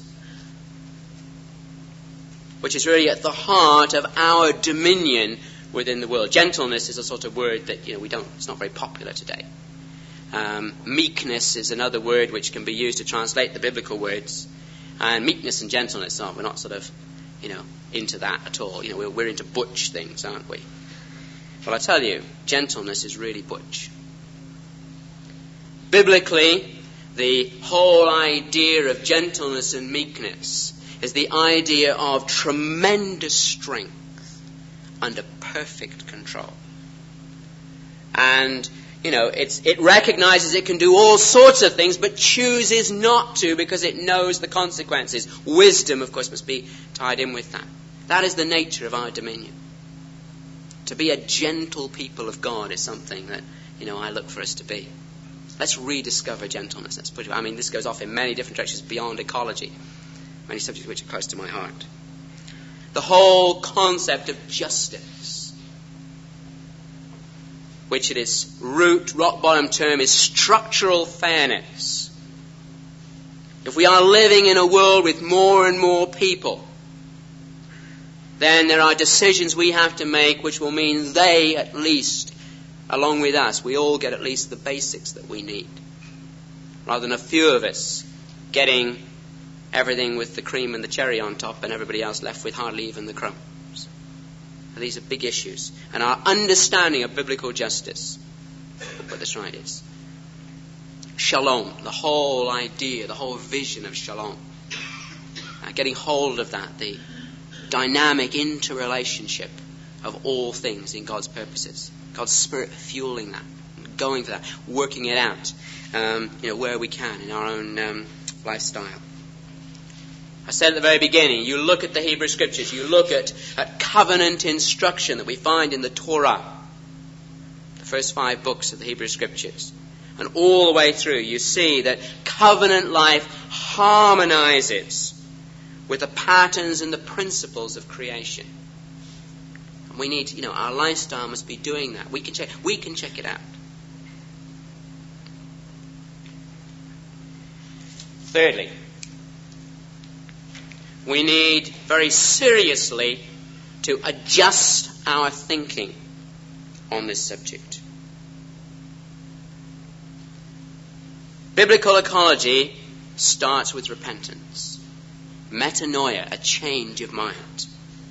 which is really at the heart of our dominion within the world. Gentleness is a sort of word that, you know, we don't, it's not very popular today. Um, meekness is another word which can be used to translate the biblical words. And meekness and gentleness, aren't, we're not sort of, you know, into that at all. You know, we're, we're into butch things, aren't we? Well, I tell you, gentleness is really butch. Biblically, the whole idea of gentleness and meekness is the idea of tremendous strength under perfect control. And, you know, it's, it recognizes it can do all sorts of things, but chooses not to because it knows the consequences. Wisdom, of course, must be tied in with that. That is the nature of our dominion. To be a gentle people of God is something that, you know, I look for us to be. Let's rediscover gentleness. Let's put it, I mean, this goes off in many different directions beyond ecology. Many subjects which are close to my heart. The whole concept of justice, which at its root, rock bottom term, is structural fairness. If we are living in a world with more and more people, then there are decisions we have to make which will mean they, at least, along with us, we all get at least the basics that we need. Rather than a few of us getting everything with the cream and the cherry on top and everybody else left with hardly even the crumbs. And these are big issues. And our understanding of biblical justice, what this right is. Shalom, the whole idea, the whole vision of shalom. Uh, getting hold of that, the dynamic interrelationship of all things in God's purposes. God's Spirit fueling that, going for that, working it out, um, you know, where we can in our own um, lifestyle. I said at the very beginning, you look at the Hebrew Scriptures, you look at, at covenant instruction that we find in the Torah, the first five books of the Hebrew Scriptures. And all the way through, you see that covenant life harmonizes with the patterns and the principles of creation. And we need, you know, our lifestyle must be doing that. We can check, we can check it out. Thirdly, we need very seriously to adjust our thinking on this subject. Biblical ecology starts with repentance. Metanoia, a change of mind.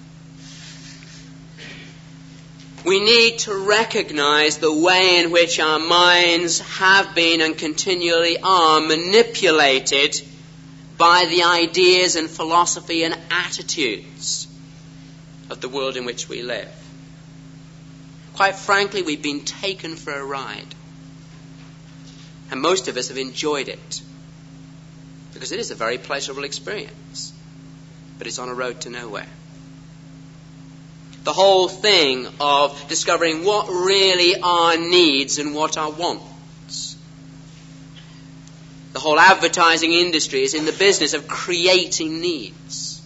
We need to recognize the way in which our minds have been and continually are manipulated by the ideas and philosophy and attitudes of the world in which we live. Quite frankly, we've been taken for a ride. And most of us have enjoyed it. Because it is a very pleasurable experience. But it's on a road to nowhere. The whole thing of discovering what really are needs and what are wants. The whole advertising industry is in the business of creating needs.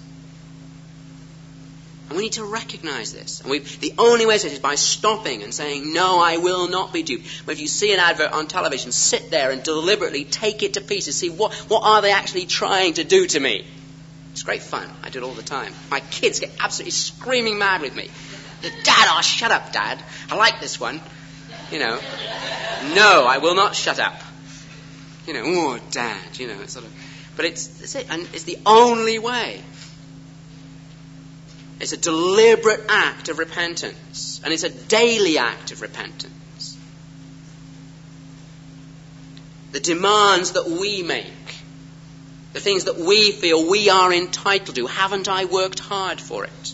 And we need to recognize this. And we, the only way to do it is by stopping and saying, no, I will not be duped. But if you see an advert on television, sit there and deliberately take it to pieces. See, what, what are they actually trying to do to me? It's great fun. I do it all the time. My kids get absolutely screaming mad with me. Dad, oh, shut up, Dad. I like this one. You know. No, I will not shut up. You know, oh, Dad, you know, it's sort of. But it's, it's it, and it's the only way. It's a deliberate act of repentance. And it's a daily act of repentance. The demands that we make, the things that we feel we are entitled to, haven't I worked hard for it?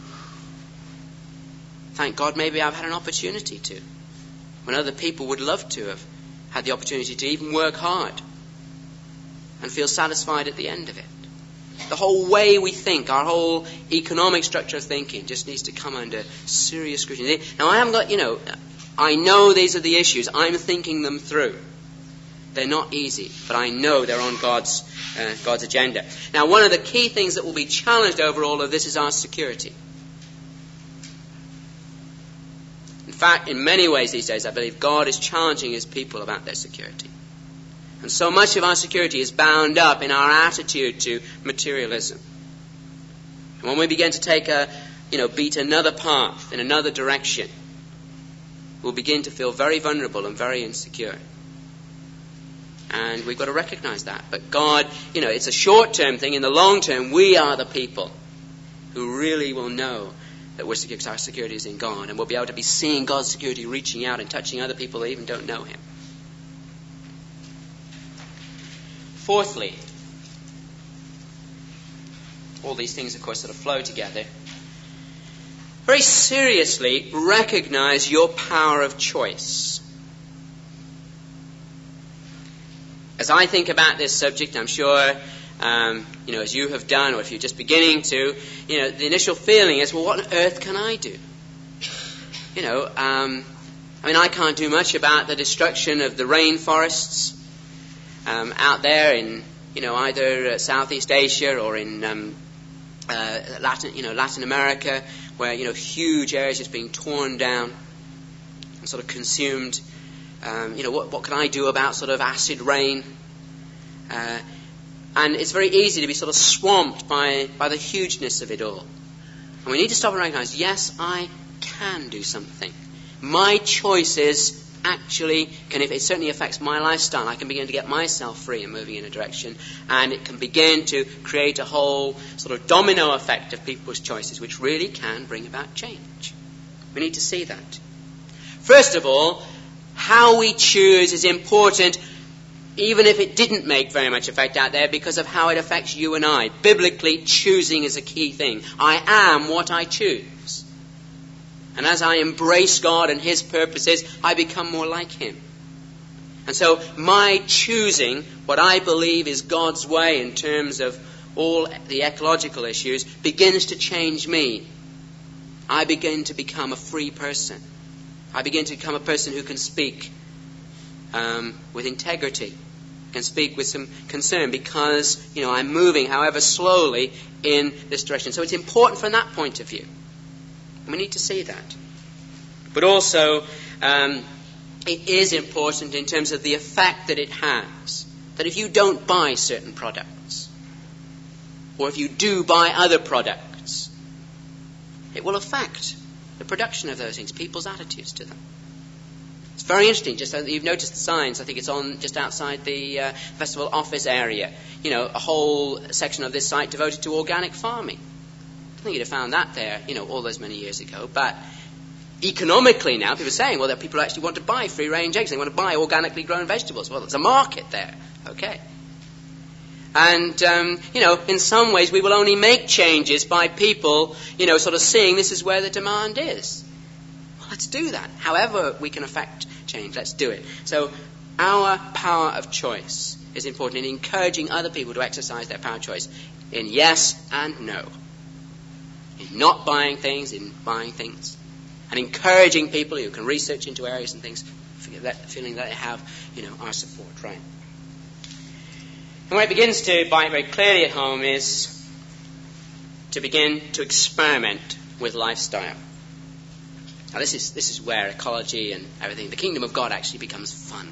Thank God maybe I've had an opportunity to, when other people would love to have had the opportunity to even work hard and feel satisfied at the end of it. The whole way we think, our whole economic structure of thinking just needs to come under serious scrutiny. Now I haven't got, you know, I know these are the issues. I'm thinking them through. They're not easy, but I know they're on God's uh, God's agenda. Now one of the key things that will be challenged over all of this is our security. In fact, in many ways these days, I believe God is challenging his people about their security. And so much of our security is bound up in our attitude to materialism. And when we begin to take a, you know, beat another path in another direction, we'll begin to feel very vulnerable and very insecure. And we've got to recognize that. But God, you know, it's a short-term thing. In the long term, we are the people who really will know that we're secure, our security is in God. And we'll be able to be seeing God's security reaching out and touching other people that even don't know him. Fourthly, all these things, of course, sort of flow together. Very seriously recognize your power of choice. As I think about this subject, I'm sure, um, you know, as you have done, or if you're just beginning to, you know, the initial feeling is, well, what on earth can I do? You know, um, I mean, I can't do much about the destruction of the rainforests um, out there in, you know, either uh, Southeast Asia or in um, uh, Latin, you know, Latin America, where, you know, huge areas just being torn down and sort of consumed. Um, you know, what, what can I do about sort of acid rain? Uh, and it's very easy to be sort of swamped by, by the hugeness of it all. And we need to stop and recognize, yes, I can do something. My choices actually can, if it certainly affects my lifestyle, I can begin to get myself free and moving in a direction, and it can begin to create a whole sort of domino effect of people's choices, which really can bring about change. We need to see that. First of all, how we choose is important, even if it didn't make very much effect out there, because of how it affects you and I. Biblically, choosing is a key thing. I am what I choose. And as I embrace God and his purposes, I become more like him. And so my choosing what I believe is God's way in terms of all the ecological issues begins to change me. I begin to become a free person. I begin to become a person who can speak um, with integrity, can speak with some concern, because, you know, I'm moving, however slowly, in this direction. So it's important from that point of view. We need to see that. But also, um, it is important in terms of the effect that it has. that if you don't buy certain products, or if you do buy other products, it will affect the production of those things, people's attitudes to them. It's very interesting. Just as you've noticed the signs, I think it's on just outside the uh, festival office area. You know, a whole section of this site devoted to organic farming. I think you'd have found that there, you know, all those many years ago. But economically now, people are saying, well, there are people who actually want to buy free-range eggs. They want to buy organically grown vegetables. Well, there's a market there. Okay. And, um, you know, in some ways we will only make changes by people, you know, sort of seeing this is where the demand is. Well, let's do that. However we can affect change, let's do it. So our power of choice is important in encouraging other people to exercise their power of choice in yes and no. In not buying things, in buying things. And encouraging people who can research into areas and things, feeling that they have, you know, our support, right? And where it begins to bite very clearly at home is to begin to experiment with lifestyle. Now this is this is where ecology and everything, the kingdom of God actually becomes fun.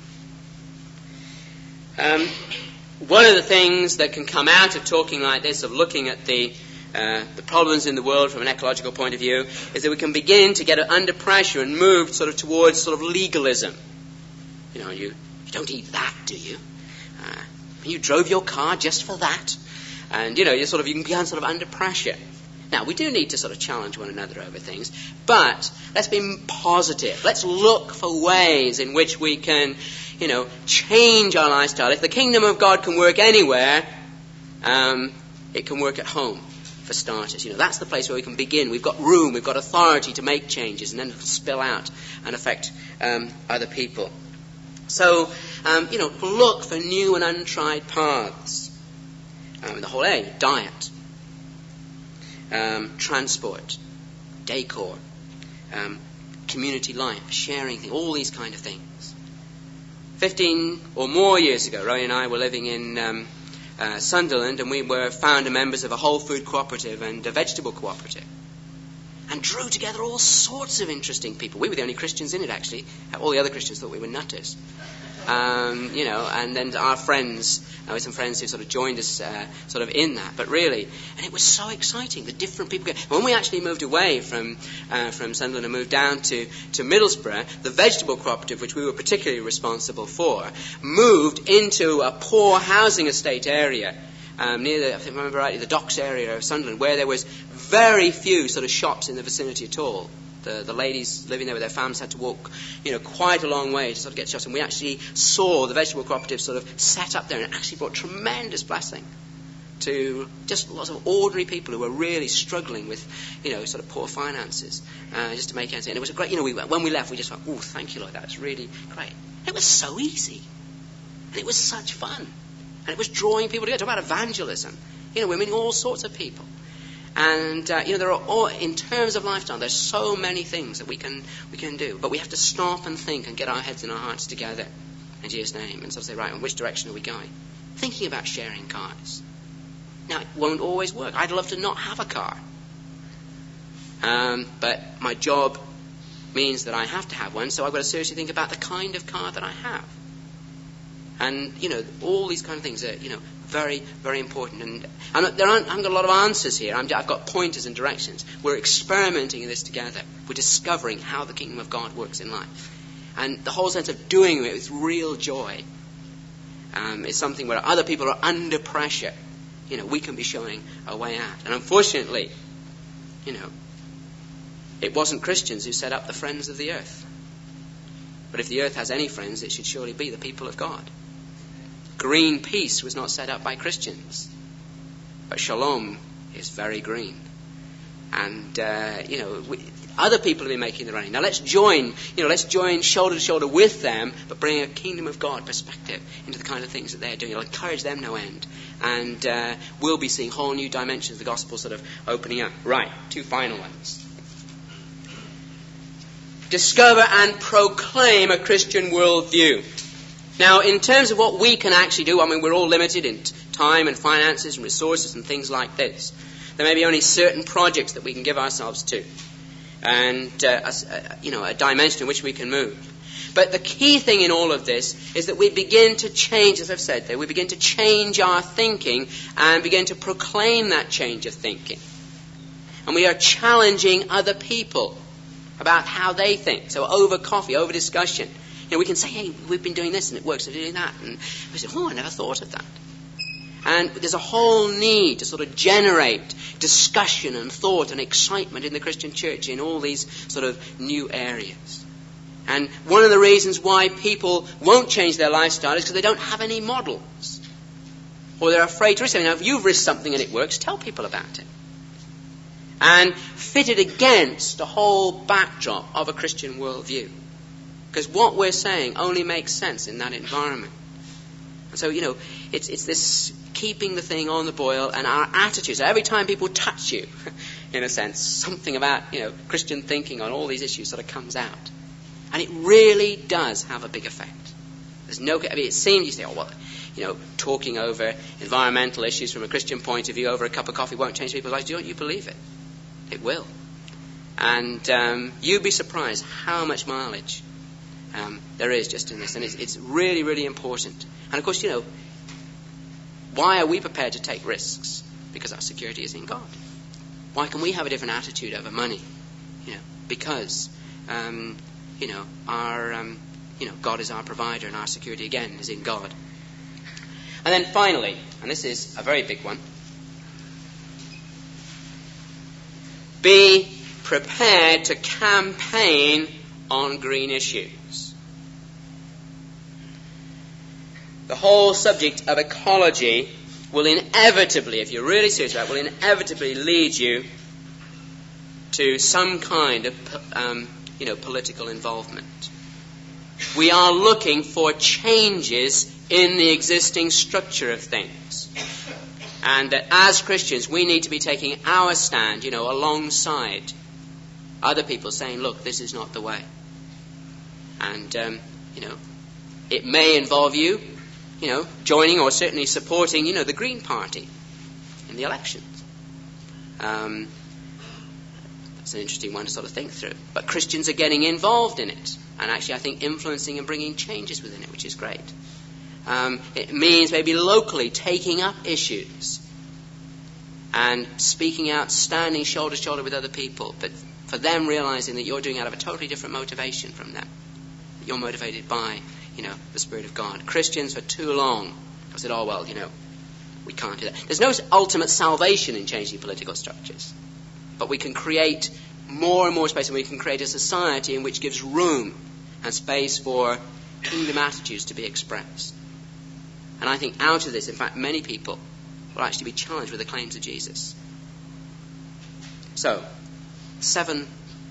Um, one of the things that can come out of talking like this, of looking at the uh, the problems in the world from an ecological point of view, is that we can begin to get under pressure and move sort of towards sort of legalism. You know, you, you don't eat that, do you? Uh, You drove your car just for that. And, you know, you sort of, you can become sort of under pressure. Now, we do need to sort of challenge one another over things, but let's be positive. Let's look for ways in which we can, you know, change our lifestyle. If the kingdom of God can work anywhere, um, it can work at home, for starters. You know, that's the place where we can begin. We've got room, we've got authority to make changes, and then it'll spill out and affect um, other people. So, um, you know, look for new and untried paths. Um, in the whole area, diet, um, transport, decor, um, community life, sharing things, all these kind of things. Fifteen or more years ago, Roy and I were living in um, uh, Sunderland, and we were founder members of a whole food cooperative and a vegetable cooperative. And drew together all sorts of interesting people. We were the only Christians in it, actually. All the other Christians thought we were nutters. Um, you know, and then our friends, uh, some friends who sort of joined us uh, sort of in that. But really, and it was so exciting, the different people. When we actually moved away from uh, from Sunderland and moved down to, to Middlesbrough, the vegetable cooperative, which we were particularly responsible for, moved into a poor housing estate area. Um, near the, if I remember rightly, the docks area of Sunderland, where there was very few sort of shops in the vicinity at all. The, the ladies living there with their families had to walk, you know, quite a long way to sort of get shops. And we actually saw the vegetable cooperative sort of set up there, and it actually brought tremendous blessing to just lots of ordinary people who were really struggling with, you know, sort of poor finances, uh, just to make ends meet. And it was a great, you know, we, when we left, we just went, oh, thank you, Lord, that was really great. It was so easy, and it was such fun. And it was drawing people together. Talk about evangelism. You know, we're meeting all sorts of people. And, uh, you know, there are all, in terms of lifestyle, there's so many things that we can we can do. But we have to stop and think and get our heads and our hearts together in Jesus' name. And sort of say, right, in which direction are we going? Thinking about sharing cars. Now, it won't always work. I'd love to not have a car. Um, but my job means that I have to have one. So I've got to seriously think about the kind of car that I have. And, you know, all these kind of things are, you know, very, very important. And, and there aren't, I haven't got a lot of answers here. I'm, I've got pointers and directions. We're experimenting in this together. We're discovering how the kingdom of God works in life. And the whole sense of doing it with real joy um, is something where other people are under pressure. You know, we can be showing a way out. And unfortunately, you know, it wasn't Christians who set up the Friends of the Earth. But if the earth has any friends, it should surely be the people of God. Greenpeace was not set up by Christians, but Shalom is very green. And, uh, you know, we, other people have been making the running. Now let's join, you know, let's join shoulder to shoulder with them, but bring a kingdom of God perspective into the kind of things that they're doing. It'll encourage them no end. And uh, we'll be seeing whole new dimensions of the gospel sort of opening up. Right, two final ones. Discover and proclaim a Christian worldview. Now, in terms of what we can actually do, I mean, we're all limited in time and finances and resources and things like this. There may be only certain projects that we can give ourselves to, and uh, a, you know, a dimension in which we can move. But the key thing in all of this is that we begin to change, as I've said there, we begin to change our thinking and begin to proclaim that change of thinking. And we are challenging other people about how they think. So over coffee, over discussion, you know, we can say, hey, we've been doing this and it works, we're doing that. And we say, oh, I never thought of that. And there's a whole need to sort of generate discussion and thought and excitement in the Christian church in all these sort of new areas. And one of the reasons why people won't change their lifestyle is because they don't have any models. Or they're afraid to risk something. Now, if you've risked something and it works, tell people about it. And fit it against the whole backdrop of a Christian worldview. Because what we're saying only makes sense in that environment. And so, you know, it's it's this keeping the thing on the boil and our attitudes. So every time people touch you, in a sense, something about, you know, Christian thinking on all these issues sort of comes out. And it really does have a big effect. There's no, I mean, it seems you say, oh, well, you know, talking over environmental issues from a Christian point of view over a cup of coffee won't change people's lives. Don't you believe it? It will. And um, you'd be surprised how much mileage um, there is just in this. And it's, it's really, really important. And of course, you know, why are we prepared to take risks? Because our security is in God. Why can we have a different attitude over money? You know, because, um, you know, our, um, you know, God is our provider and our security, again, is in God. And then finally, and this is a very big one, be prepared to campaign on green issues. The whole subject of ecology will inevitably, if you're really serious about it, will inevitably lead you to some kind of um, you know, political involvement. We are looking for changes in the existing structure of things. And that as Christians, we need to be taking our stand, you know, alongside other people saying, look, this is not the way. And, um, you know, it may involve you, you know, joining or certainly supporting, you know, the Green Party in the elections. Um, that's an interesting one to sort of think through. But Christians are getting involved in it. And actually, I think, influencing and bringing changes within it, which is great. Um, it means maybe locally taking up issues and speaking out, standing shoulder to shoulder with other people, but for them realizing that you're doing it out of a totally different motivation from them. You're motivated by, you know, the Spirit of God. Christians for too long have said, oh, well, you know, we can't do that. There's no ultimate salvation in changing political structures, but we can create more and more space, and we can create a society in which gives room and space for kingdom attitudes to be expressed. And I think out of this, in fact, many people will actually be challenged with the claims of Jesus. So, seven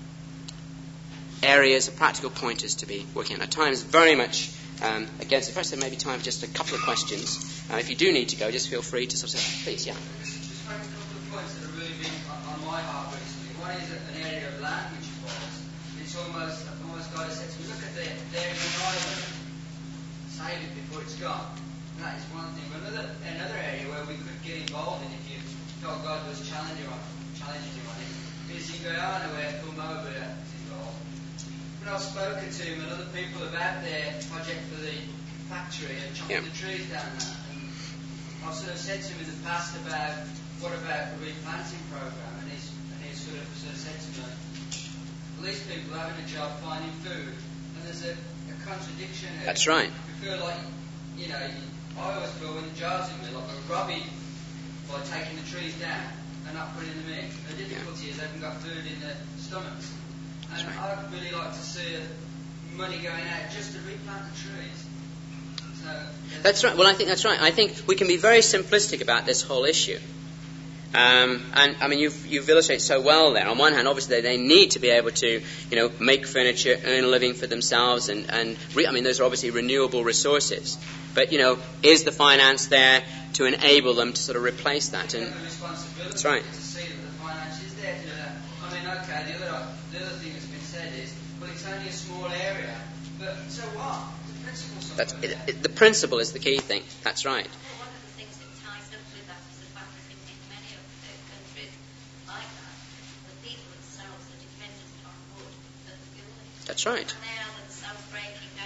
areas of practical pointers to be working on. Our time is very much um, against it. First, there may be time for just a couple of questions. Uh, if you do need to go, just feel free to sort of say, please, yeah. Just make a couple of points that are really big on, on my heart recently. One is an area of language for us. It's almost, almost God has said to me, look at there, there is an island. Save it before it's gone. That is one thing. But another, another area where we could get involved in, if you felt God was challenging you on, challenging you on it, is in Guyana, where Kumoba is involved. When I've spoken to him and other people about their project for the factory and chopping yeah. the trees down there, and I've sort of said to him in the past about what about the replanting program, and he's, and he's sort of sort of said to me, well, these people are having a job finding food, and there's a, a contradiction here. That's right. You feel like, you know, I always feel when the jars in me, like we're robbing by taking the trees down and not putting them in. The difficulty yeah. is they haven't got food in their stomachs. And right. I'd really like to see money going out just to replant the trees. So, that's right. Well, I think that's right. I think we can be very simplistic about this whole issue. Um, and I mean, you've, you've illustrated so well there. On one hand, obviously, they, they need to be able to, you know, make furniture, earn a living for themselves, and, and re- I mean, those are obviously renewable resources. But, you know, is the finance there to enable them to sort of replace that? And the responsibility that's right. To see that the finance is there to do that. I mean, okay, the other, the other thing that's been said is, well, it's only a small area, but so what? The principle's that's, it, it, the principle is the key thing. That's right. Well, one of the things that ties up with that is the fact that in, in many of the countries like that, the people themselves are dependent on wood that the buildings. That's right. And they are themselves breaking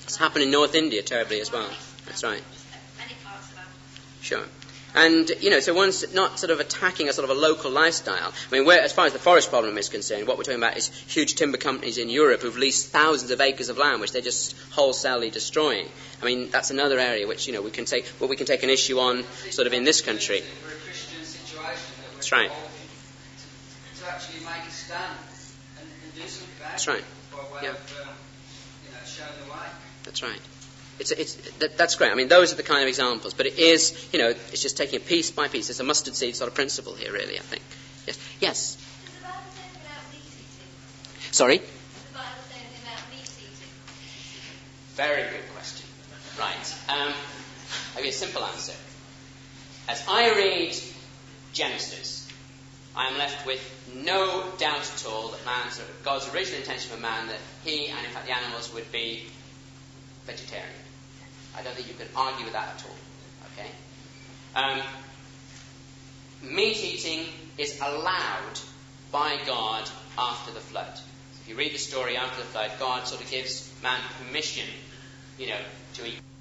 It's happened in North India terribly as well. That's right. Many parts of Africa. Sure. And, you know, so one's not sort of attacking a sort of a local lifestyle. I mean, where, as far as the forest problem is concerned, what we're talking about is huge timber companies in Europe who've leased thousands of acres of land, which they're just wholesalely destroying. I mean, that's another area which, you know, we can take, well, we can take an issue on sort of in this country. We're a Christian situation that we're That's right. involved in, to, to actually make a stand and, and do something about That's it right. by way Yeah. of, um, you know, showing the way. That's right. It's, it's, that, that's great. I mean, those are the kind of examples. But it is, you know, it's just taking it piece by piece. It's a mustard seed sort of principle here, really, I think. Yes. Yes. Does the Bible say anything about meat eating? Sorry? Does the Bible say anything about meat eating? Very good question. Right. Um, I'll give you a simple answer. As I read Genesis, I am left with no doubt at all that man's, God's original intention for man, that he and in fact the animals would be vegetarian. I don't think you can argue with that at all. Okay? Um, meat eating is allowed by God after the flood. So if you read the story after the flood, God sort of gives man permission, you know, to eat.